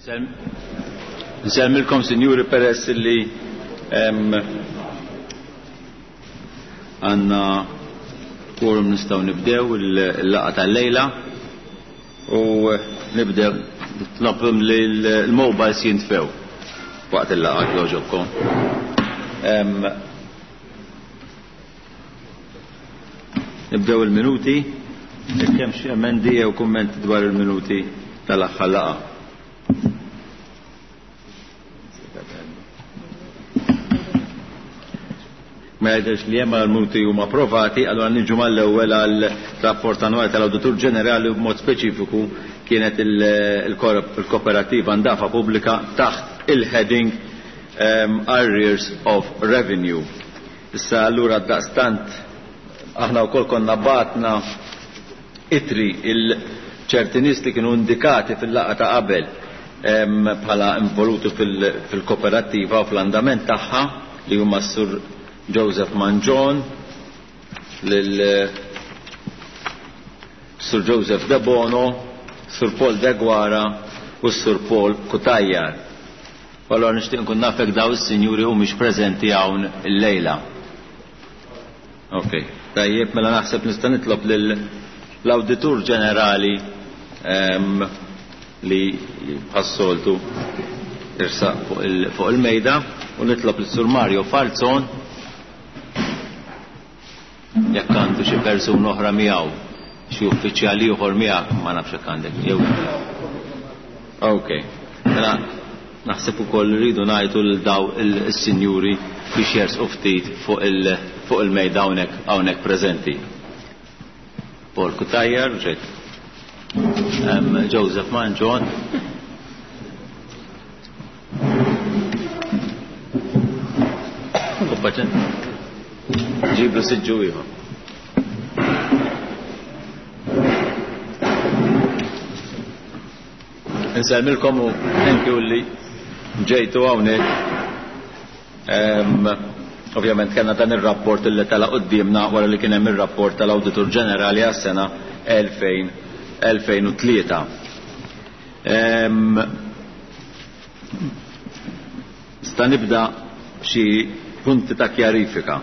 Nselmilkom, Sinjuri, peress li għanna quorum nistgħu nibdew il-laqgħa tal-lejla u nibdew nitlobhom li l-mobiles jintfew waqt il-laqgħa jogħġobkom. Nibdew il-minuti, kemm xi emendi jew kummenti dwar il-minuti tal-aħħar laqgħa. Ma jgħidx li hemm l-minuti huma approvati, allura niġu mal-ewwel għall-rapport annwali tal-Awditur Ġenerali u b'mod speċifiku kienet il-kooperativa Ndafa Pubblika taħt il-heading Arrears of Revenue. Issa allura daqstant aħna wkoll konna batna itri il-ċerti nies li kienu indikati fil-laqgħa ta' qabel bħala involuti fil-kooperativa u fl-andament tagħha li huma s-Sur Joseph Manjon, Sur Joseph De Bono, Sur Paul De Guara u Sur Paul Kutajjar. Allora nixtieq nkun nafek daw is-sinjuri u mhix preżenti hawn il-lejla. Okay. Tajjeb, mela naħseb nista' nitlob lill-Awditur Ġenerali li bħas-soltu irsaq fuq il-mejda u nitlob lis-Sur Mario Falzon jekk għandu xi persuna oħra miegħu, xi uffiċjali ieħor miegħek, ma nafx hekk għandek jew. Okay. Mela naħseb ukoll rridu ngħidu lil daw is-sinjuri biex jersqu ftit fuq il-mejda hawnhekk preżenti. Paul Kutajjar, Joseph Manjon. Ġiblu siġġu ieħor. Nselmilkom u enkju li ġejtu hawnhekk. Ovvjament kellna dan ir-rapport illi tala qudiemna wara li kien hemm ir-rapport tal-Awditur Ġenerali għas-sena 2003. Sta nibda xi punti ta' kjarifika.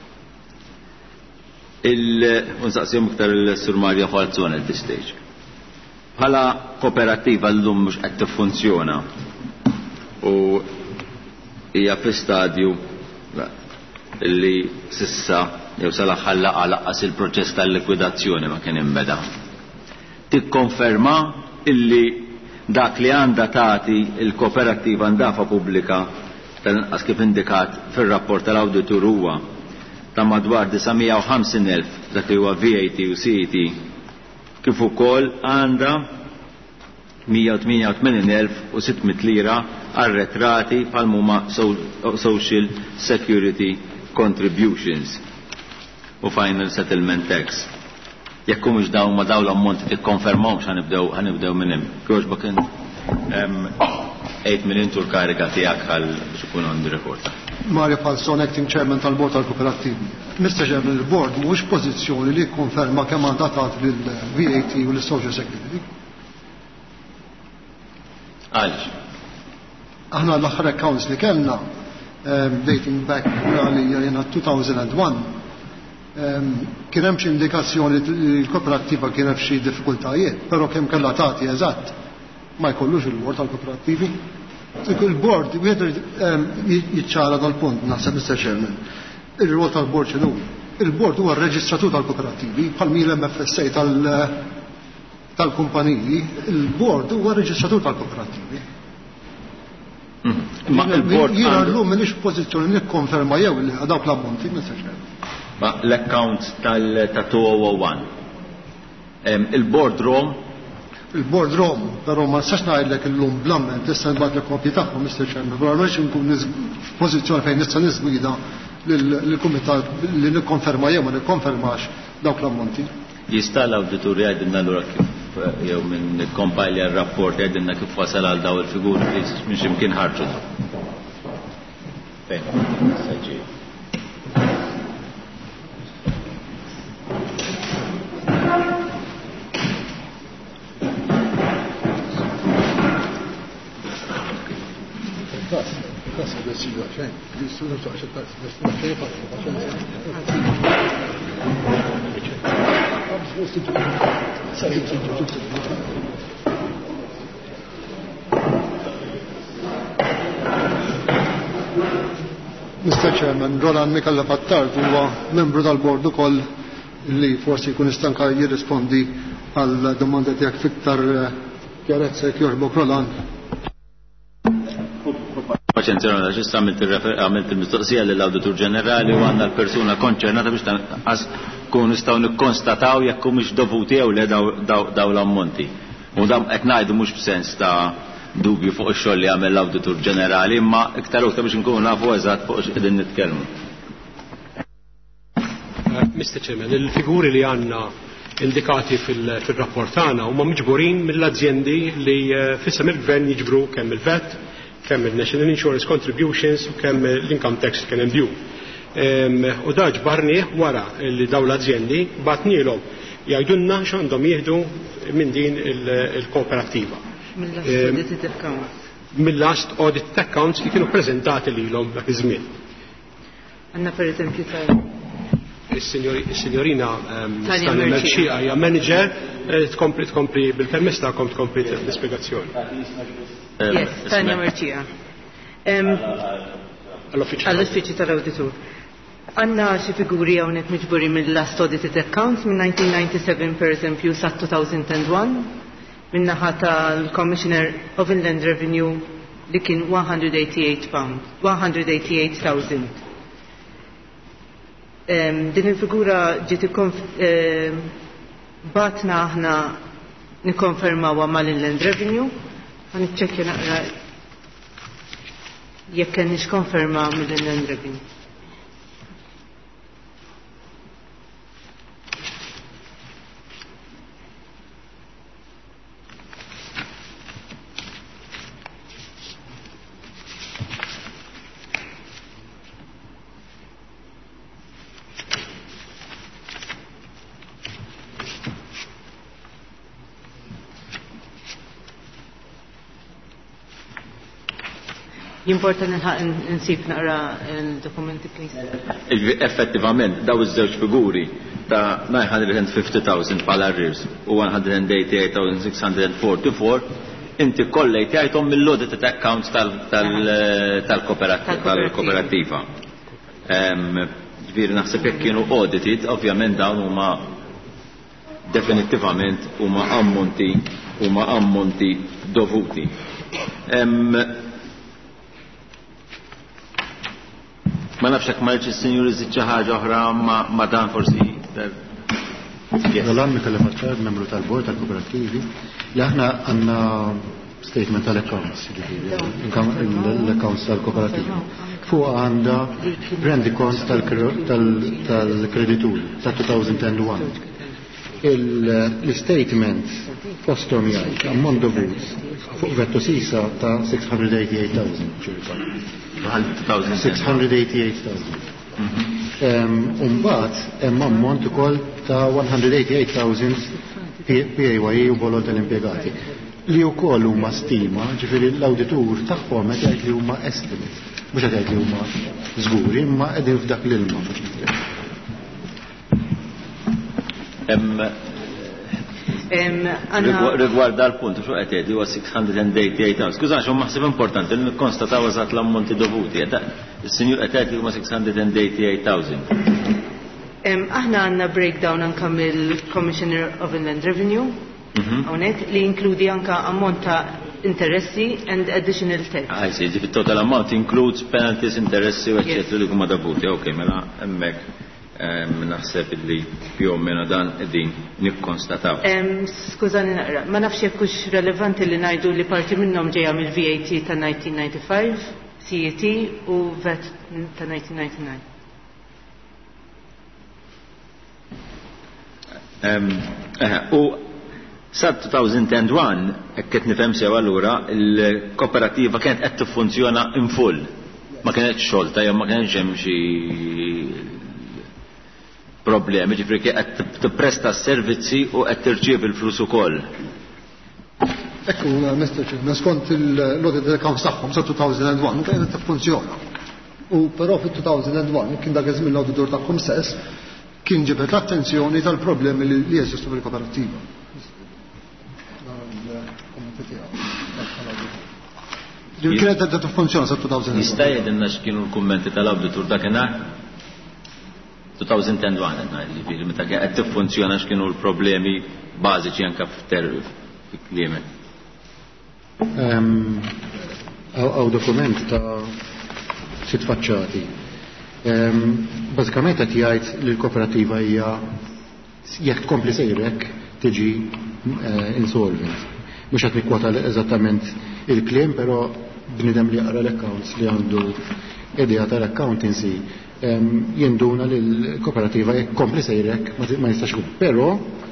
Unsaqsim iktar il-Sur Mario Falzon at this stage. Bħala kooperativa llum mhux qed tiffunzjona u hija fi stadju illi sissa jew sal-aħħar laqgħa laqqas il-proċess tal-likwidazzjoni ma kien inbeda. Tikkonferma illi dak li għandha tagħti il-kooperativa Ndafa Pubblika tal-inqas kif indikat fir-rapport tal-Awditur huwa ta' madwar 950,000 dak li huwa VAT u CET, kif ukoll għandha 188,600 lira għar-retrati bħal huma Social Security Contributions u Final Settlement Tax. Jekk mhux dawn ma dawn l-ammonti tikkonfermawx ħanibdew minn hemm. Jogħġbok 8 minn intu l-kariga tiegħek għal biex ikun on the record. Mario Falzon, Acting Chairman tal-Bord tal-Kooperattivi. Mr. Chairman, il-Bord mhuwiex pożizzjoni li jikkonferma kemm għandha tagħti lill-VAT u lis-Social Security. Għaliex? Aħna l-aħħar accounts li kellna dating back għalija 2001 kien hemm xi indikazzjoni li l-kooperattiva kien hemm xi diffikultajiet, però kemm kellha tagħti eżatt ma jkollux il-Bord tal-Kooperattivi. Il-Bord jiċċara dal-punt naħseb Mr. Chairman. Ir-rwol tal-Bord x'inhu? Il-Bord huwa r-reġistratur tal-kooperattivi bħal mill-MFSA tal-kumpaniji, il-Bord huwa r-reġistratur tal-kooperattivi. Ma il-Bord jiena llum m'iniex f'pożizzjoni nikkonferma jew li dawk l-ammonti, Mr. Chairman. Ma l-account tal-2001 il-Bord Rom. Il-Bord Rom, però ma nistax ngħidlek illum bl-amment issa nbagħt lek kopji tagħhom, Mr. Chairman, però għaliex nkun f'pożizzjoni fejn nista' nisgwida lill-kumitat li nikkonferma jew ma nikkonfermax dawk l-ammonti. Jista' l-awditur jgħidilna lura kif jew minn kompajli r-rapport jgħidilna kif wasal għal daw il-figuri li minn x'imkien ħarġu. Fejn? Mr. Chairman, Roland Mikalla Pattard huwa membru tal-bord ukoll li forsi jkun istanka jirrispondi għal domanda tiegħek fiktar chiarezza jekk jorbok Roland. Paċenzjoni, ġist għamilt il-mistoqsija lill-Awditur Ġenerali u għandna l-persuna konċernata biex tanqas kun nistgħu nikkonstataw jekk humiex dovuti jew le daw l-ammonti. U dam qed ngħidu mhux b'sens ta' dubju fuq ix-xogħol li għamel l-Awditur Ġenerali, imma iktar uktar biex nkunu nafu eżatt fuq x'qegħdin nitkellmu. Mr. Chairman, il-figuri li għandna indikati fil-rapport tagħna huma miġburin mill-azzjendi li fissem il-gvern jiġbru kemm il-VAT, kemm il-National Insurance Contributions u kemm l-Income Tax kien hemm due. U da ġbarni wara li dawn l-azzjendi batnielhom jgħidulna x'għandhom jieħdu minn din il-kooperattiva. Mill-last audit accounts li kienu preżentati lilhom dak iż-żmien. Għandna pereżempju Is-signorina Tanja Merċija hija manager tkompli bil-permess tagħkom tkompli l-ispjegazzjoni. Yes, Tanja Merċija. Għall-uffiċċju tal-Awditur. Għandna xi figuri hawnhekk miġburi mill-last audited accounts minn 1997 pereżempju sa 2001 min-naħa tal-Commissioner of Inland Revenue li kien 188,000. Din il-figura ġiet batna aħna nikkonfermawha mal-Inland Revenue, ħaniċċekkja naqra jekk kenniex konferma mill-Inland Revenue. Jimporta nsib naqra il-dokumenti, please. Effettivament, daw iż-żewġ figuri ta' 950,000 bħala arrears u 188,644 inti kollejt jgħidhom mill-audited accounts tal-koperattiva. Ġifieri naħseb jekk kienu audited, ovvjament dawn huma definittivament huma ammonti dovuti. Ma nafx hekk ma rridx is-sinjur iżid xi ħaġa oħra ma dan forsi. Roland Mikalla Pattard, membru tal-bord tal-kooperattivi, li aħna għandna statement tal-accounts, l-accounts tal-kooperattivi. Fuq għandha rendi kont tal-kreditur tal-2001. L-statement postom jgħid ammont dovut fuq vettu sisa ta' 688,000 ċirka. 688,000. Umbat hemm ammont ukoll ta' 188,000 PAYE u bolot tal-impjegati. Li wkoll huma stima, ġifieri l-awditur tagħhom qed jgħid li huma estimate. Mhux qed jgħid li huma żguri, imma qegħdin f'dak l-ilma. Rigward dal-punt, xo qed jgħid huwa 688,000. Skuża, xo maħsib importanti li nikkonstataw eżatt l-ammonti dovuti. Is-sinjur qed jgħid li huma 688,000. Aħna għandna breakdown anke mill-Commissioner of Inland Revenue hawnhekk li inkludi anke ammont ta' interessi and additional tax. I see, the total amount includes penalties, interessi u eccetera li huma dovuti. Okay, mela hemmhekk naħseb li più o meno dan din nikkonstataw. Skużani naqra, ma nafx jekk hux relevanti li ngħidu li parti minnhom ġejja mill-VAT ta' 1995, CET u VAT ta' 1999. U sa 2001 qed nifhem sew allura il-kooperativa kienet qed tiffunzjona in full. Ma kienx xolta jew ma kienx hemm xi problemi, ġifri qed tippresta s-servizzi u qed tirċievi l-flus ukoll. Ekku, Mr. Chairman, skont l-audit accounts tagħhom sa 2001 kienet tiffunzjona. U però fit-2001 kien dak iż-żmien l-auditor tagħhom stess kien ġibet l-attenzjoni tal-problemi li jeżistu fil-koperattiva. Kienet qed tiffunzjona sa 2001. Jista' jgħidilna x'kienu l-kummenti tal-awditur dakinhar? 2001 ngħid, meta qed tiffunzjona x'kienu l-problemi bażiċi anke f'kliem. Għaw dokument ta' sit faċċati. Bażikament qed jgħid li l-kooperativa hija jekk tkompli sejrek tiġi insolvent. Mhux qed nikkwota eżattament il-kliem, però bniedem li jaqra l-accounts li għandu idea tal-accountancy jinduna li l-kooperativa jekk kompli sejrek ma jistax ikun. Però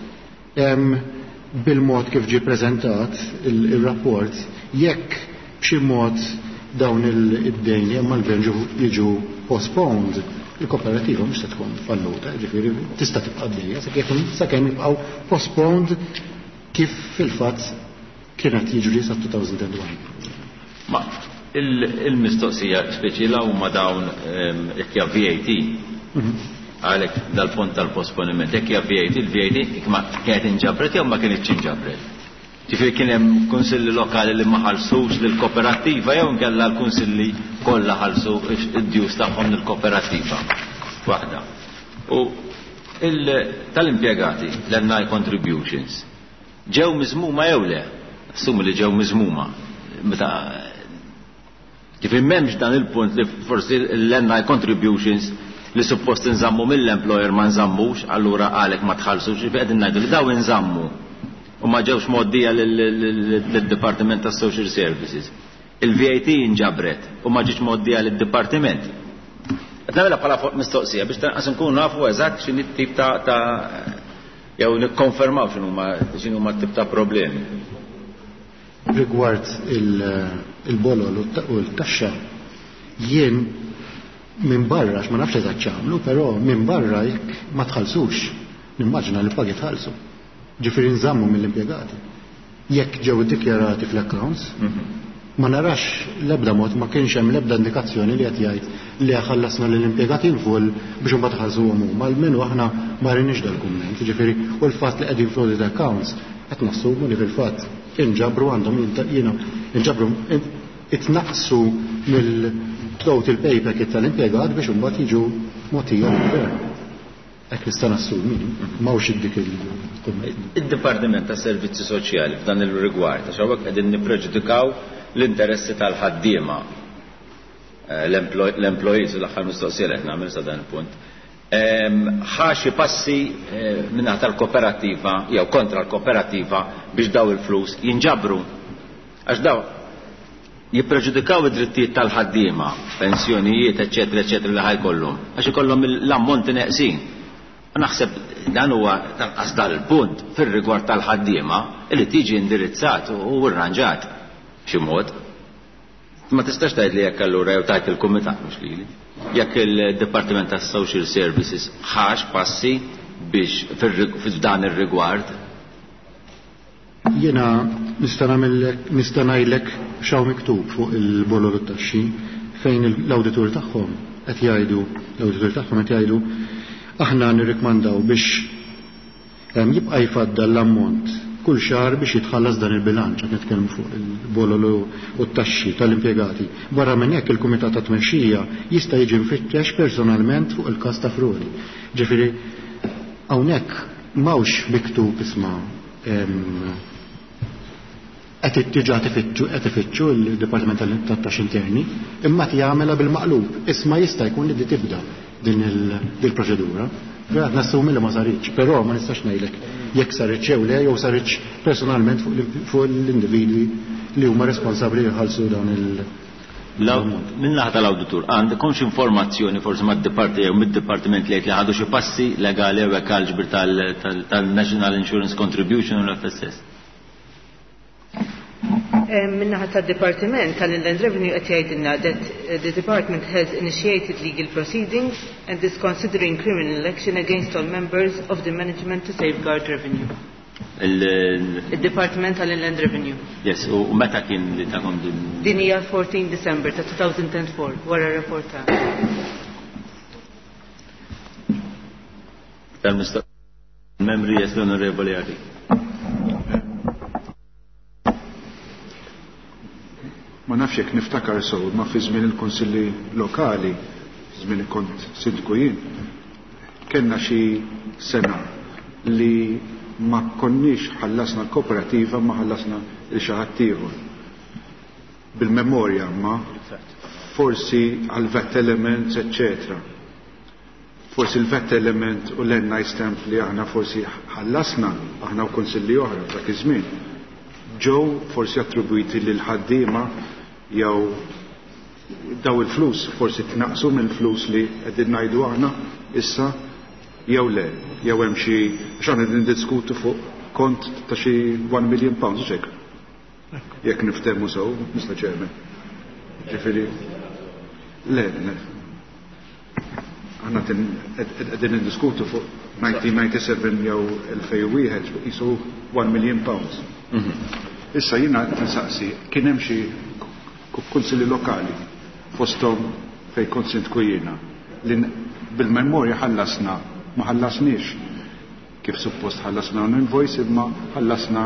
bil-mod kif ġie preżentat il-rapport, jekk b'xi mod dawn id-dejn li hemm l-gvern jiġu postponed, il-kooperativa mhux se tkun falluta, ġifieri tista' tibqa' dejja sakemm jibqgħu postponed kif fil-fatt kienet jiġri sa 2001. Ma il-mistoqsija speċjala huma dawn hekk VAT. Għalek dal-punt tal-posponiment, jekk hija VAT, il-VAT ma kienet inġabret jew ma kienitx inġabret. Ġifieri kien hemm kunsilli lokali li ma ħallsux lill-kooperattiva jew inkella l-kunsilli kollha ħallsu id-djuż tagħhom lill-kooperattiva. Waħda. U tal-impjegati l-NI contributions ġew miżmuma jew le? Assumi li ġew miżmuma. Meta ġifieri m'hemmx dan il-punt li forsi l-NI contributions li suppost nżammu mill-employer ma nżammux, allura għalek ma tħallsux, qegħdin ngħidu li daw nżammu u ma ġewx moddija lill-Dipartiment tas Social Services. Il-VAT inġabret u ma ġietx moddija lid-Dipartiment. Qed nagħmilha bħala mistoqsija biex tanqas nkunu nafu eżatt x'inhi t-tip ta' jew nikkonfermaw x'inhuma t-tip ta' problemi. Rigward il-bolol u l-taxxa jien minn barra, ma nafx eżatt ċamlu, però minn barra jekk ma tħallsux, nimmaġina li pagi tħallsu. Ġifieri nżammu mill-impjegati. Jekk ġew iddikjarati fl-accounts, ma narax l-ebda mod, ma kienx hemm l-ebda indikazzjoni li qed jgħid li ħallasna lill-impjegati infull biex imbagħad ħallsuhom huma. Almenu aħna ma rinix dal-kumment. Ġifieri u l-fatt li qegħdin fl-audit accounts qed nassumu li fil-fatt inġabru għandhom inġabru itnaqsu mill-total pay packet tal-impjegat biex imbagħad jiġu mogħtija l-gvern. Hekk nista' nassumi m'hawnx dik il-kumment. Id-Dipartiment tas Servizzi Soċjali f'dan il-rigward għax hawnhekk qegħdin nippreġudikaw l-interessi tal-ħaddiema l-employees u l-aħħar mistoqsija qed nagħmel sa dan il-punt. Ħaxi passi minnaħ tal-kooperativa jew kontra l-kooperativa biex daw il-flus jinġabru għax daw jippreġudikaw id-drittijiet tal-ħaddiema, pensjonijiet, eċetera, eċetera li ħajkollhom għax ikollhom l-ammonti neqsin. Naħseb dan huwa tanqas dal-punt fir-rigward tal-ħaddiema li tiġi indirizzat u rranġat b'xi mod. Ma tistax tgħid li jekk allura jew tajt il-kumitat mhux lili. Jekk il-Dipartiment tas Social Services ħax passi biex f'dan ir-rigward. Jiena nista' ngħidlek xaw miktub fuq il-bolol taxxi fejn l-awditur tagħhom qed jgħidu aħna nirrikmandaw biex jibqa' jfadda l-ammont kull xahar biex jitħallas dan il-bilanċ qed nitkellmu fuq il-bolol u t-taxxi tal-impjegati. Barra minn hekk il-Kumitat ta' Tmexxija jista' jiġi mfittex personalment fuq il-każ ta' frodi. Ġifieri hawnhekk m'hawnx miktub isma' qed tiġa tifittxu l-Dipartiment tat-Taxxi Interni imma jagħmilha bil-maqlub. Isma' jista' jkun li tibda din il-proċedura. Għad nassumi li ma saritx, però ma nistax ngħidlek jekk saritx jew le jew saritx personalment fuq l-individwi li huma responsabbli jħallsu dan Min-naħa tal-awditur għandkomx informazzjoni forsi mid-dipartiment li ħadu xi passi legali jew hekk għall-ġbir tal-National Insurance Contribution u l-FSS? Minnaħa tad-Dipartiment tal-Inland Revenue qed jgħidilna that the department has initiated legal proceedings and is considering criminal action against all members of the management to safeguard revenue. Il-Department tal-Inland Revenue. Yes, u meta kien li tagħhom din hija 14 December ta' 2004 wara r-rapportar. Tal-Membri jes l-Onorevoli Ari. Ma nafx jekk niftakar sew, ma fi żmien il-Kunsilli Lokali, żmien kont sindku jien, kellna xi sena li ma konniex ħallasna l-kooperativa ma ħallasna il-xi ħadd ieħor. Bil-memorja ma forsi għal-vet elements, eccetera. Forsi il-vet element u l-enna stamp li aħna forsi ħallasna, aħna u konsilli oħra dak iż-żmien. Ġew forsi attribwiti lil ħaddiema jew daw il-flus forsi tnaqsu mill-flus li qegħdin ngħidu aħna issa jew le, jew hemm xi x'għandna niddiskutu fuq kont ta' xi 1 million pounds ċek. Jekk niftehmu sew, Mr. Chairman. Ġifieri le. Aħna qegħdin niddiskutu fuq 1997 jew 2001 qisu 1 million pounds. Issa jiena tinsaqsi, kien hemm xi kunsilli lokali fosthom fejn kont sindku jiena li bil-memorja ħallasna ma ħallasniex kif suppost ħallasna un-invoice imma ħallasna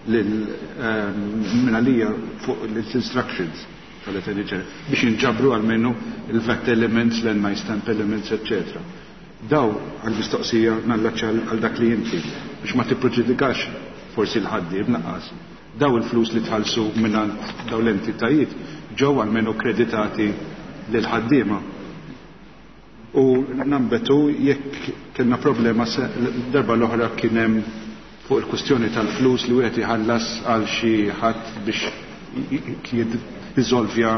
minn għalija fuq l-instructions tal-etediġer biex inġabru għal-menu il-vet elements, l-enmaj stamp elements, etc. Daw għal-mistoqsija nallaċċa għal dak li jinti biex ma tipproġudikax forsi l-ħaddi b'naqqas. Daw il-flus li tħallsu minnant daw l-entitajiet ġew għal-menu kreditati l-ħaddiema. U nambetu jekk kellna problema darba l-oħra kien hemm fuq il-kwestjoni tal-flus li wieħed iħallas għal xi ħadd biex jiżolvja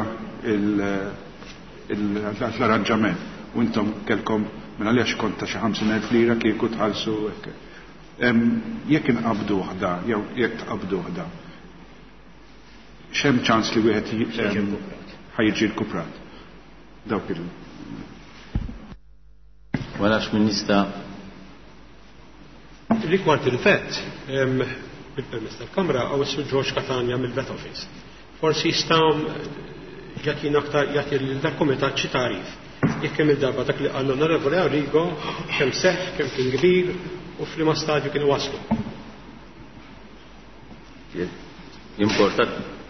l-arranġament. U intom kellkom minn għaliex kont ta' xi 50,000 lira kieku tħallsu hekk. Jekk inqabdu waħda, jew jekk tqabdu waħda, x'hemm ċans li wieħed ħajjiġi l-kuprat. Dawk il. Wara x'Minista Rikward il-vet, bil-permess tal-Kamra, għaw s George Catania mill-Vet Office. Forsi jistaw jagħti aktar jagħti l-Komitat xi tarif. Jekk kemm il-darba dak li qal l-Onorevoli Arrigo, kemm seħħ, kemm kien kbir u f'liema stadju kien waslu. Important.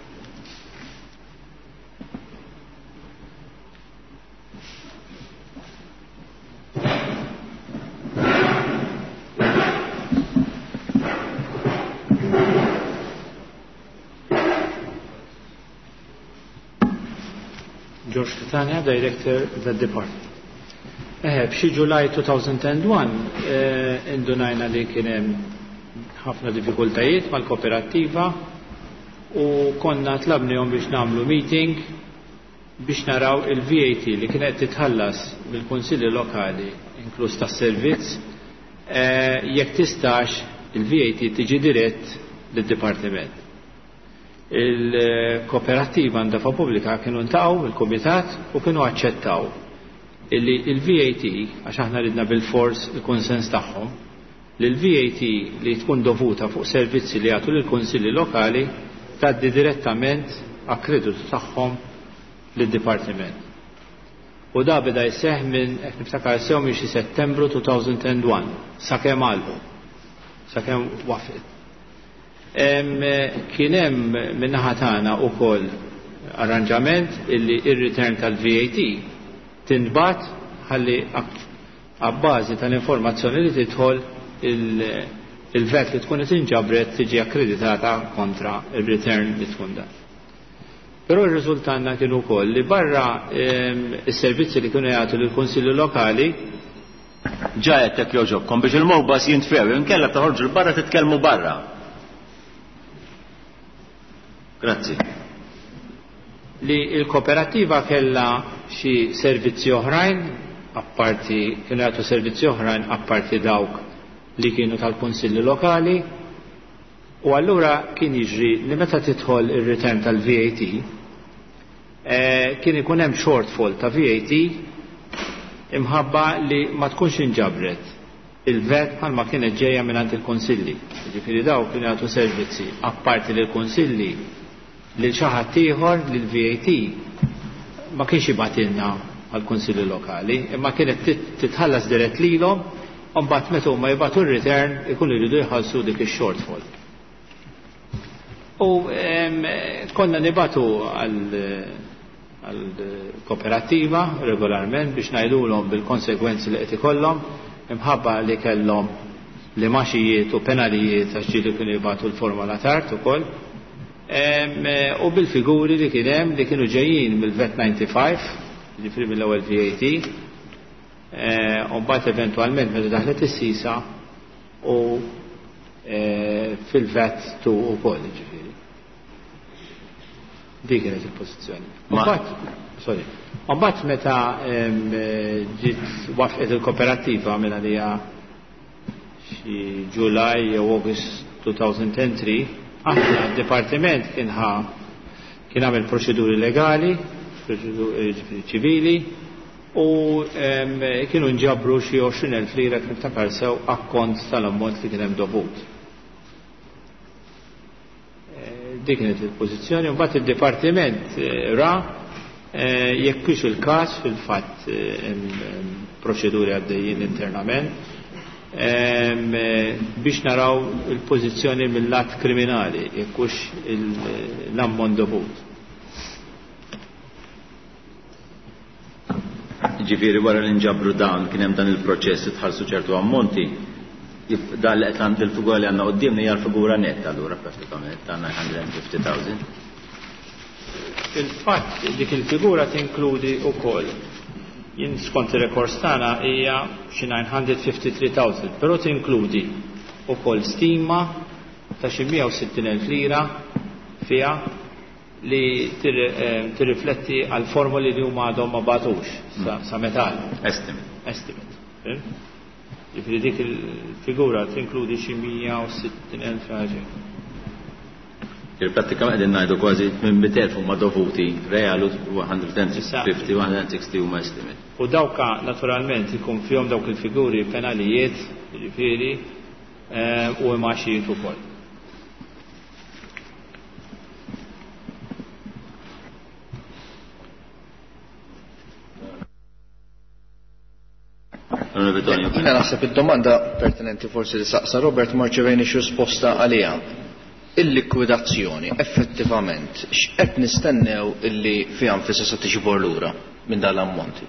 George Catania, Director of the Department. B'xi July 2001 indunajna li kien hemm ħafna diffikultajiet mal-kooperattiva u konna tlabnihom biex nagħmlu meeting biex naraw il-VAT li kienet titħallas mill-Kunsilli Lokali inkluż tas-servizz jekk tistax il-VAT tiġi dirett lid-Dipartiment. Il-kooperattiva għandha pubblika kienu ntaqgħu il-Kumitat u kienu aċċettaw illi il-VAT, għax aħna ridna bil-fors il-konsens tagħhom, li l-VAT li tkun dovuta fuq servizzi li għatu lill-Kunsilli Lokali tgħaddi direttament għall-kreditu tagħhom lid-Dipartiment. U da beda jseħħ minn hekk niftakar sew minn xi Settembru 2001 sakemm għalbu, sakemm wafet. Kien hemm min-naħa tagħna wkoll arranġament illi ir-return tal-VAT tinbat ħalli għabbażi tal-informazzjoni li tidħol il-VAT li tkun tinġabret tiġi akkreditata kontra il-return li tkun dan. Però r-riżultanna kienu wkoll li barra is-servizzi li kienu jagħtu lill-Kunsilli Lokali ġajet tek joġobkom biex il-mowbas jintfew, inkella toħorġu l-barra titkellmu barra. Grazzi. Li il-kooperativa kella xi servizzi oħrajn apparti kienu jagħtu servizzi oħrajn apparti dawk li kienu tal-Kunsilli Lokali u allura kien jiġri li meta tidħol ir-return tal-VAT kien ikun hemm shortfall ta' VAT imħabba li ma tkunx inġabret il-vet bħalma kienet ġejja mingħand il-konsilli. Ġifieri daw kienu jagħtu servizzi apparti lill konsilli lil xi ħadd ieħor lil VAT ma kienx jibatilna għall-konsilli lokali, imma kienet titħallas dirett lilhom u mbagħad meta huma jibgħatu r-return ikunu jridu jħallsu dik ix-shortfall. U konna nibatu għal-kooperativa regolarment biex ngħidulhom bil-konsekwenzi li qed ikollhom imħabba li kellhom li maxijiet u penalijiet għax ġieli kienu jibatu l-formola tard ukoll. U bil-figuri li kien hemm li kienu ġejjin mill-VAT 95, ġifieri mill-ewwel VAT, u mbagħad eventwalment meta daħlet is-sisa u fil-VAT 2 ukoll ġifieri. Dik kienet il-pożizzjoni. Mbagħad meta ġiet wafqet il-kooperattiva minn għalija xi Ġulaj jew August 2003, aħna d-dipartiment kien għamel proċeduri legali, proċeduri ċivili, u kienu nġabru xi 20,000 lira kif niftakar sew akkont tal-ammont li kien hemm dovut. Dik kienet il-pożizzjoni, u mbagħad id-dipartiment ra jekk kienx il-każ fil-fatt proċeduri għaddejjin internament biex naraw il-pożizzjoni mill-lat kriminali jekk hux l-ammont dovut. Ġifieri wara li nġabru dawn kien hemm dan il-proċess tħallsu ċertu ammonti, dan li qed għand il-figura li għandna qudiemna hija l-figura netta allura prattikament għandna 150,000. Il-fatt dik il-figura tinkludi wkoll jien skont ir-rekords tagħna hija xi 953,000, però tinkludi wkoll stima ta' xi 160,000 lira fiha li tirrifletti għal formuli li huma għadhom ma bagħtux sa metà. Estimate. Ġifieri dik il-figura tinkludi xi 160,000 ħaġa. Prattikament qegħdin ngħidu kważi minn 200,000 huma dovuti, real 150, 160 huma estimate. U dawka naturalment ikun fihom dawk il-figuri penalijiet, ġifieri u imaxijiet ukoll. Jina naħseb id-domanda pertinenti forsi li saqsa Robert ma rċevejni xi risposta għaliha. Il-likwidazzjoni effettivament x'qed nistennew illi fiha nfisha se tiġbor lura minn dan l-ammonti?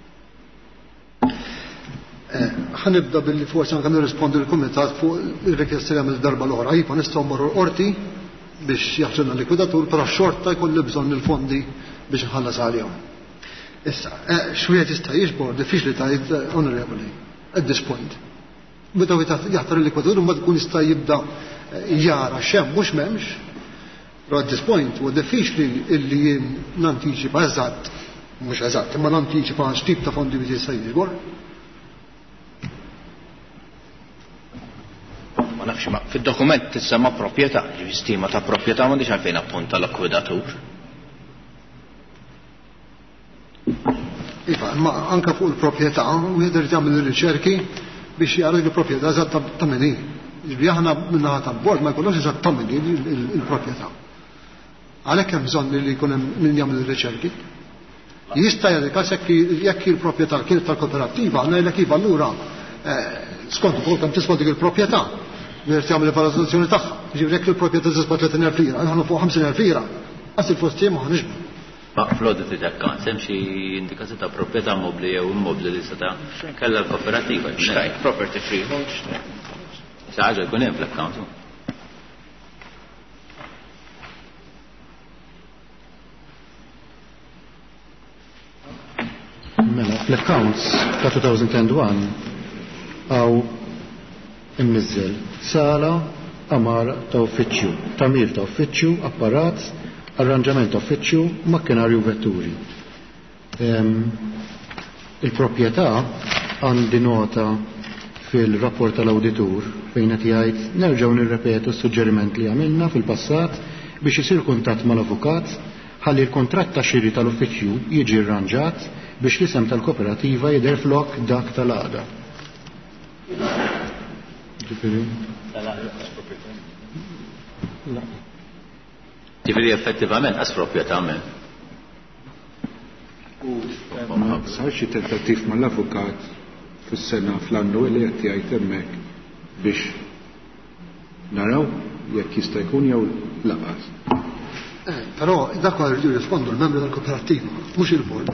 Ħanibda billi forsi anke nirrispondi l-kumitat fuq il-rikjesti li għamil darba l-oħra. Iva nistgħu mmorru l-qorti biex jaħġilna l-likwidatur, però xorta jkolli bżonn il-fondi biex nħallas għalihom. Issa, xwieħed jista' jiġbor diffiċli tgħid honorable at this point. Meta jaħtar il-likwidatur mbagħad ikun jista' jibda jara xem mhux m'hemmx. Però at this point huwa diffiċli illi nantiċipa eżatt, mhux eżatt, imma nantiċipa x'tip ta' fondi biex jista' jiġbor. Ma nafx ma fid-dokument tissemma proprjetà, stima ta' proprjetà m'għandix għalfejn appunta l-likwidatur. Iva, ma anke fuq il-proprjetà wieħed irid jagħmel ir-riċerki biex jara l-proprjetà eżatt ta' min hi. Ġifieri aħna min-naħa tal-bord ma jkollux eżatt ta' min hi il-proprjetà. Għalhekk hemm bżonn li jkun hemm min jagħmel ir-riċerki. Jista' jgħidilek jekk il-proprjetà kienet tal-kooperattiva, ngħidlek iva allura skont ukoll kemm tiswa dik il-proprjetà wieħed jagħmel il-valutazzjoni tagħha. Ġifieri jekk il-proprjetà tiswa 30,000 lira, aħna fuq 50,000 lira, għas il-fost ma ħanixbu. Ma fl-audit dak hemm xi indikazzjoni ta' proprjetà mobbli jew immobbli li seta' kellha l-kooperativa. X'tajt property freehold. Xi ħaġa jkun hemm fl-account. Mela, fl-accounts ta' 2001 għaw imnizzel sala, amar ta' uffiċċju, tamir ta' uffiċċju, apparat, arranġament ta' uffiċċju, makkinarju vetturi. Il-proprjetà għandi nota fil-rapport tal-awditur fejn qed jgħid nerġgħu nirrepetu s-suġġeriment li għamilna fil-passat biex isir kuntatt mal-avukat ħalli l-kontratt ta' xiri tal-uffiċċju jiġi rranġat biex l-isem tal-kooperativa jidher flok dak tal-għada. Ġifieri effettivament aspropriatament. Ma sarx tentattiv mal-avukat fis-sena fl-annu li qed jgħid hemmhekk biex naraw jekk jista' jkun jew laqas. Però dak rridu jirrispondu l-membri tal-kooperativa, mhux il-bord.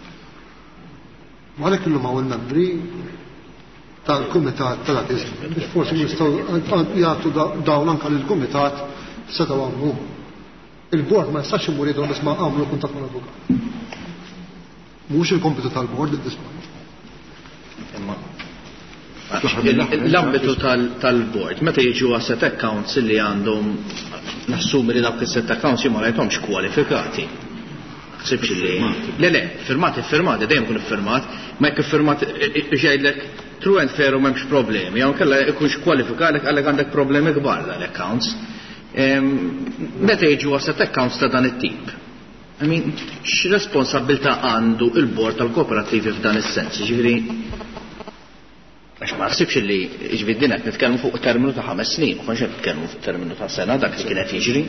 Ma għalhekk illum hawn il-membri tal-kumitat tal-attiżm biex forsi jistgħu jagħtu dawn anke lill-kumitat setgħu għamlu. Il-bord ma jistax imur jidhom biss ma għamlu kuntatt mal-avukat. Mhux il-kompitu tal-bord id-dispost. L-ambitu tal-bord, meta jiġu asset accounts li għandhom nassumi li dawk is-set accounts ma rajthomx kwalifikati. Sibx li le, firmati, dejjem kun iffirmat, ma jekk iffirmat jgħidlek true and fair u m'hemmx problemi, jew kellha jkunx kwalifikalek għalhekk għandek problemi kbar l-accounts. Meta jiġu asset accounts ta' dan it-tip. I mean, x'responsabilta għandu il-bord tal-kooperattivi f'dan is-sens? Ġifieri għax ma ħsibx li ġviddina qed nitkellmu fuq terminu ta' 5 snin, u konx qed nitkellmu fuq terminu ta' sena dak li kienet jiġri.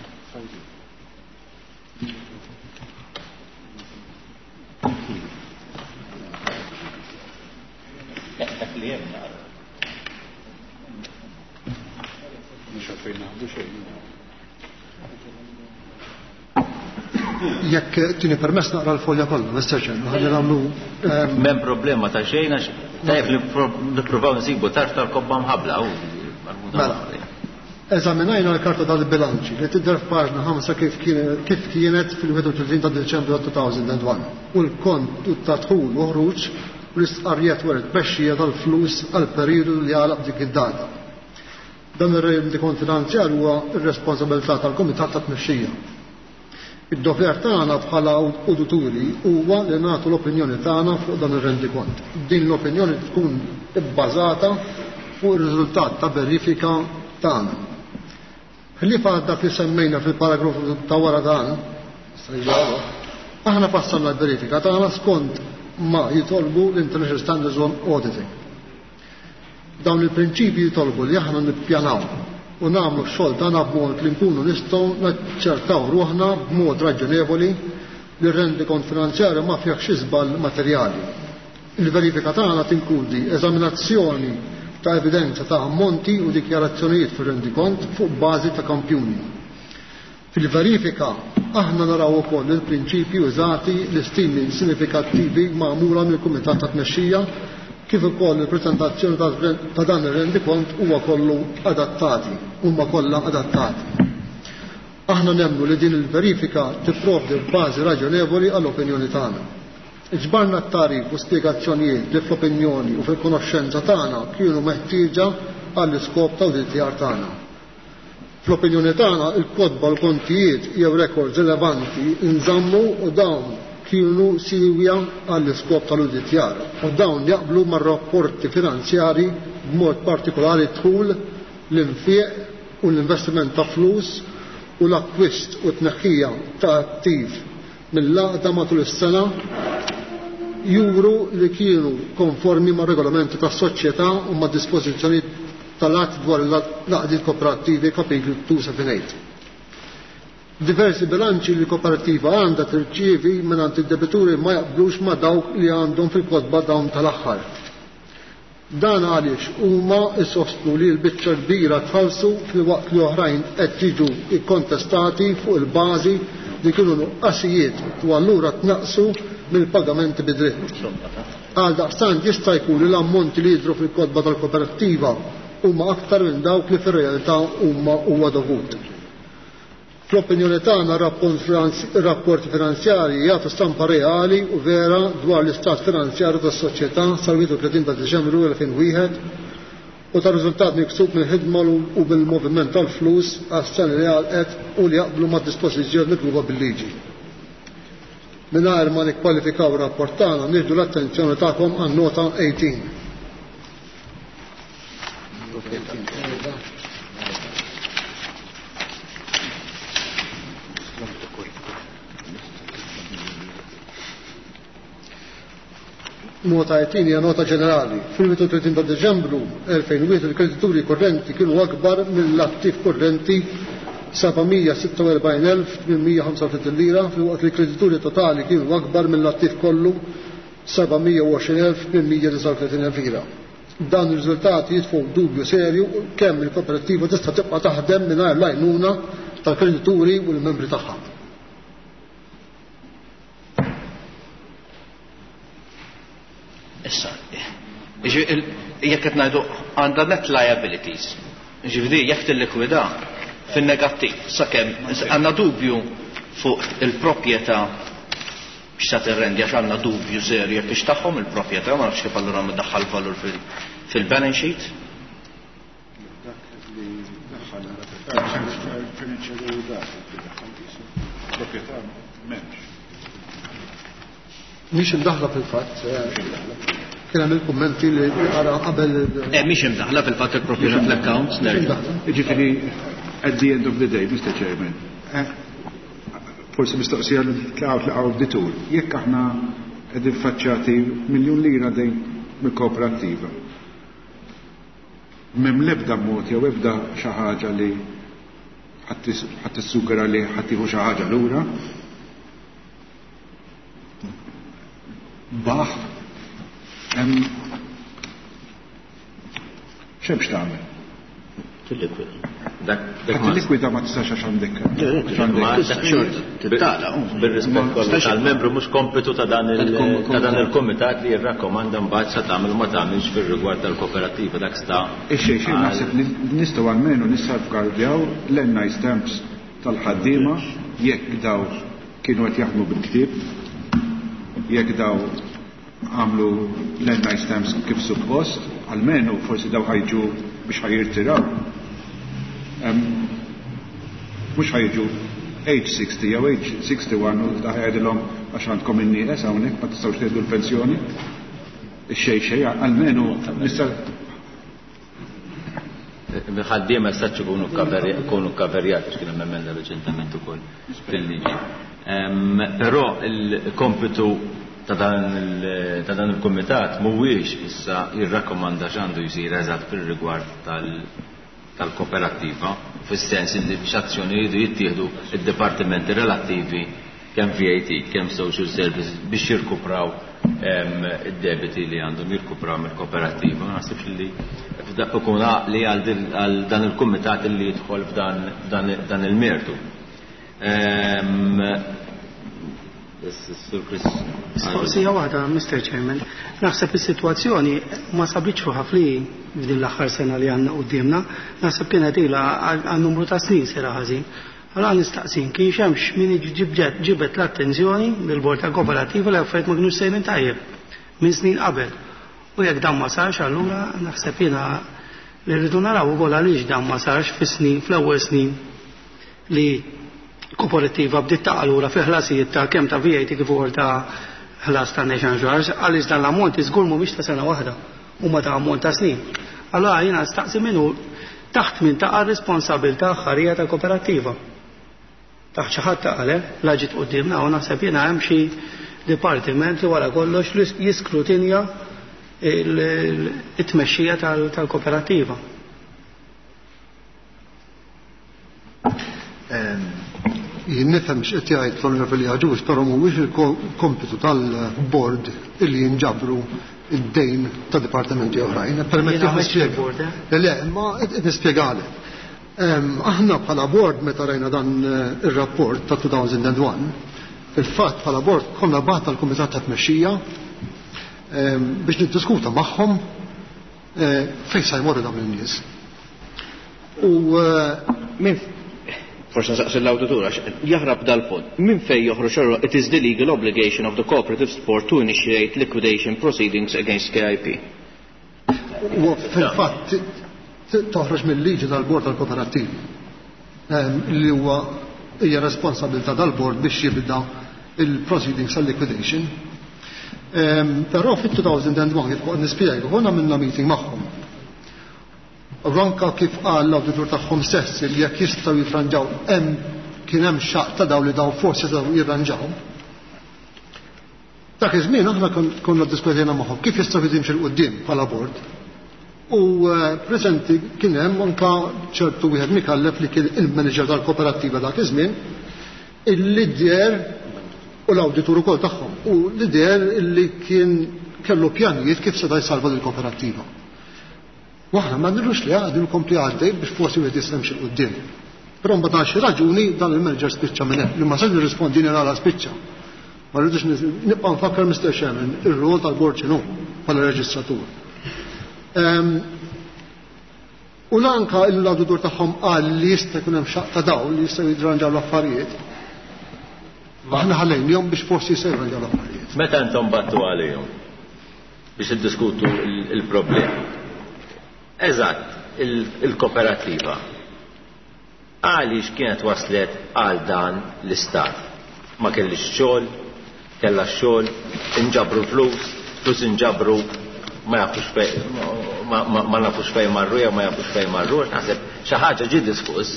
Jekk tieni permess naqra l-folja kollha, nistaġen, ħalli nagħmlu M'hemm problema ta' xejn għax tajjeb li nippruvaw nsibu tarf tal-kobba mħabbla u eżaminajna l-karta tal-bilanċi li tidher f'paġna 5 kif kienet fil-31 ta' Deċembru 2001 u l-kont ta' dħul u ħruġ l-istqarrijiet wara tmexxija tal-flus għal perjodu li għalaq dik id-data. Dan ir-rendikont finanzjarju huwa r-responsabilità tal-Kumitat ta' Tmexxija. Id-dover tagħna bħala udituri huwa li nagħtu l-opinjoni tagħna fuq dan ir-rendikont. Din l-opinjoni tkun ibbażata fuq ir-riżultat ta' verifika tagħna. Ħlifa dak li semmejna fil-paragrafu ta' wara dan, aħna fassalna l-verifika tagħna skont ma jitolbu l-International Standards on Auditing. Dawn il-prinċipji jitolbu li aħna nippjanaw u nagħmlu x-xogħol tagħna b'mod li nkunu nistgħu naċċertaw ruħna b'mod raġunevoli li r-rendikont finanzjarju ma fih xi żball materjali. Il-verifika tagħna tinkludi eżaminazzjoni ta' evidenza ta' ammonti u dikjarazzjonijiet fir-rendikont fuq bażi ta' kampjuni. Fil-verifika aħna naraw ukoll il-prinċipji użati l-istimi sinifikattivi magħmula mill-Kumitat ta' Tmexxija kif ukoll il-preżentazzjoni ta' dan ir-rendikont huma kollha adattati. Aħna nemmnu li din il-verifika tipprovdi bażi raġonevoli għall-opinjoni tagħna. Iġbarna t-tarif u spjegazzjonijiet li fl-opinjoni u fil-konoxxenza tagħna kienu meħtieġa għall-iskop ta' awditjar tagħna. Fl-opinjoni tagħna il-kodba u l-kontijiet jew records rilevanti inżammu u dawn kienu siwja għall-iskop tal-awditjar u dawn jaqblu mar-rapporti finanzjari b'mod partikolari dħul, l-infieq u l-investiment ta' flus u l-akkwist u t-tneħħija ta' attiv mill-laqda matul is-sena juru li kienu konformi ma' regolamenti tas soċjetà u ma' dispożizzjoni tal-att dwar l-laqdi kooperattivi kapitlu 278. Diversi bilanċi li l-kooperativa għandha tirċievi mingħand id-debituri ma jaqblux ma' dawk li għandhom fil-kotba dawn tal-aħħar. Dan għaliex huma issostnu li l-biċċa kbira tħallsu fil-waqt li oħrajn qed jiġu ikkontestati fuq il-bażi li kienu nuqqasijiet u allura tnaqsu mill-pagamenti bidritt. Għal daqstant jista' jkun li l-ammonti li jidhru fil-kotba tal-koperattiva huma aktar minn dawk li fir-realtà huwa dovut. Fl-opinjoni tagħna rapporti finanzjarji jagħtu stampa reali u vera dwar l-istat finanzjarju tas-soċjetà sal-31 ta' Diċembru 2001 u ta' riżultat miksub mill-ħidma u bil-moviment tal-flus għas-sena li għalqet u li jaqblu mad dispożizzjoni mitluba bil-liġi. Mingħajr ma nikkwalifikaw ir-rapport tagħna nieħdu l-attenzjoni tagħkom għan-nota 18. Nota 30 hija nota ġenerali. Fil-31 ta' Deċembru 2001 il-kredituri korrenti kienu akbar mill-attiv korrenti 746,835 lira, fil-waqt li l-kredituri totali kienu akbar mill-attiv kollu 720,839 lira. Dan ir-riżultati jitfgħu dubju serju kemm il-koperattiva tista' tibqa' taħdem mingħajr l-għajnuna tal-kredituri u l-membri tagħha. Issa, jekk qed ngħidu għandha net liabilities, ġifieri jekk tillikwida fin-negattiv sakemm għandna dubju fuq il-proprjetà x'ta tirrendi għax għandna dubju serju jekk ix tagħhom il-proprjetà ma nafx kif allura mdaħħal valur fil-balance sheet. Mhix imdaħla fil-fatt. Kien hemm il-kummenti li ara qabel. Mhix imdaħla fil-fatt il-proprjetà fl-accounts. Jiġifieri at the end of the day, Mr. Chairman, forsi mistoqsija l-awditur, jekk aħna qegħdin faċċati miljun lira dejn mill-kooperattiva. M'hemm l-ebda mod jew ebda xi ħaġa li ħadd tissugera li ħadd tieħu xi ħaġa lura. Baħ x'hemm x'tagħmel? Likwida ma tistax għax għandek. Bir-rispett kollu tal-membru mhux kompetu ta' dan il-komitat li jirrakkomanda mbagħad sa tagħmel ma tagħmilx fir-rigward tal-koperattiva dak sta. Xejn naħseb nistgħu almenu nissalvgardjaw l-NI stamps tal-ħaddiema jekk daw kienu qed jaħdmu bil-ktieb, jekk daw għamlu l-NI stamps kif suppost, almenu forsi daw ħajġu biex ħajirtiraw. Mhux ħajġu age 60 jew age 61 u daħħedilhom għax għandkom in-nieqes hawnhekk ma tistgħux tieħdu l-pensjoni. Xejn almenu nista' ħaddiema saċ ikunu kaverjati għax kien hemm emenda reċentement ukoll fil-liġi. Però il-kompitu ta' dan il-kumitat mhuwiex issa jirrakkomanda x'għandu jsir eżatt fir-rigward tal-kooperattiva, fis-sens li x'azzjonijiet jittieħdu id-dipartimenti relattivi kemm VAT, kemm social services biex jirkupraw id-debiti li għandhom jirkupraw mill-kooperattiva. Ma naħsibx li ikun għaqli għal dan il-kumitat li jidħol f'dan il-mertu. Sija waħda, Mr. Chairman, naħseb is-sitwazzjoni ma sabiċ ruħha f'din l-aħħar sena li għandna qudiemna, naħseb kienet ilha għal numru ta' snin sera ħażin. Allura nistaqsin kien xemx min ġibet l-attenzjoni mill-bord ta' kooperativa li affarijiet ma kinux sejrin tajjeb minn snin qabel. U jekk dan ma sarx allura naħseb jiena li rridu naraw ukoll għaliex dan ma sarx fl-ewwel snin li kooperativa bdiet taqalura fi ħlasijiet ta' kemm ta' VAT kif ukoll ta' ħlas ta' nation charge għaliex dan l-ammont iżgur mhumiex ta' sena waħda huma ta' ammont ta' snin. Allura jiena nistaqsi minnu taħt min taqa' responsabilità ħarija ta' kooperativa. Taħt xi ħadd taqale la ġiet qudiemna u naħseb jiena hemm xi dipartiment li wara kollox li jiskrutinja it-tmexxija tal-kooperativa. Jien nifhem x'qed jgħid l-Onorevoli Ħaġuġ, però mhuwiex il-kompitu tal-bord illi jinġabru id-dejn ta' dipartimenti oħrajn. Permetti le, ma nispjegali. Aħna bħala bord meta rajna dan ir-rapport ta' 2001, fil-fatt bħala bord konna bagħat tal-Kumitat ta' Tmexxija biex niddiskuta magħhom fejn se jmorru dawn in-nies. U forse nsaqs l-awditur għax jaħrab dal-punt. Min fejn joħroġ it is the legal obligation of the cooperative sport to initiate liquidation proceedings against KIP. U fil-fatt toħroġ mill-liġi tal-bord tal-kooperattiv li huwa hija responsabilità tal-bord biex jibda il-proceedings tal-liquidation. Però fit-2001 kif qed nispjega konna minna meeting magħhom. Ranka kif qal l-awditur tagħhom stess li jekk jistgħu jifranġaw kien hemm xaq ta' dawn li daw forsi jistgħu jirranġaw. Dak iż-żmien aħna konna ddiskutejna magħhom kif jista' jimxi l qudiem bħala bord. U preżenti kien hemm anke ċertu wieħed mikallef li kien il-manager tal-kooperattiva dak iż-żmien il-lider u l-awditur ukoll tagħhom u l-lider li kien kellu pjanijiet kif seta' jsalva lill-kooperattiva. Waħna ma nirrux li għadu nkompli għaddej biex forsi wieħed jista' jimxi l qudiem. Però mbagħad xi raġuni dan il-manager spiċċa minn hekk li ma sax nirrispondi nara spiċċa. Ma rridux nibqa' nfakkar Mr. Chairman ir-rol tal-bord x'inhu bħala reġistratur. U l-anka l-awditur tagħhom qal li jista' jkun hemm xaqq ta' dawl li jistgħu jidranġaw l-affarijiet. Aħna ħallejnihom biex forsi jistgħu jidranġaw l-affarijiet. Meta intom battu għalihom biex iddiskutu il-problemi. Eżatt, il-kooperativa għaliex kienet waslet għal dan l-istat. Ma kellix xogħol, kellha xogħol, inġabru flus inġabru ma jafux fejn ma nafux fejn marru jew ma jafux fejn marru, naħseb xi ħaġa ġie diskuss.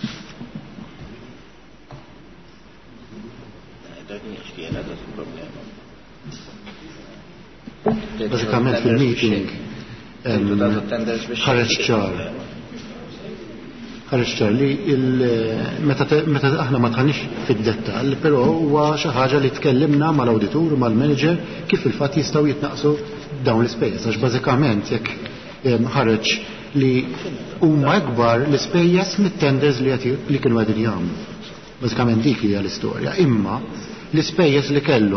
Bażikament fil-meeting ħareġ ċar li meta aħna ma tħannix fid-dettall, però huwa xi ħaġa li tkellimna mal-awditur u mal-manager kif il-fatt jistgħu jitnaqsu dawn l-ispejjeż għax bażikament jekk ħareġ li huma akbar l-ispejjeż mit-tenders li kienu qegħdin jagħmlu. Bażikament dik hija l-istorja. Imma l-ispejjeż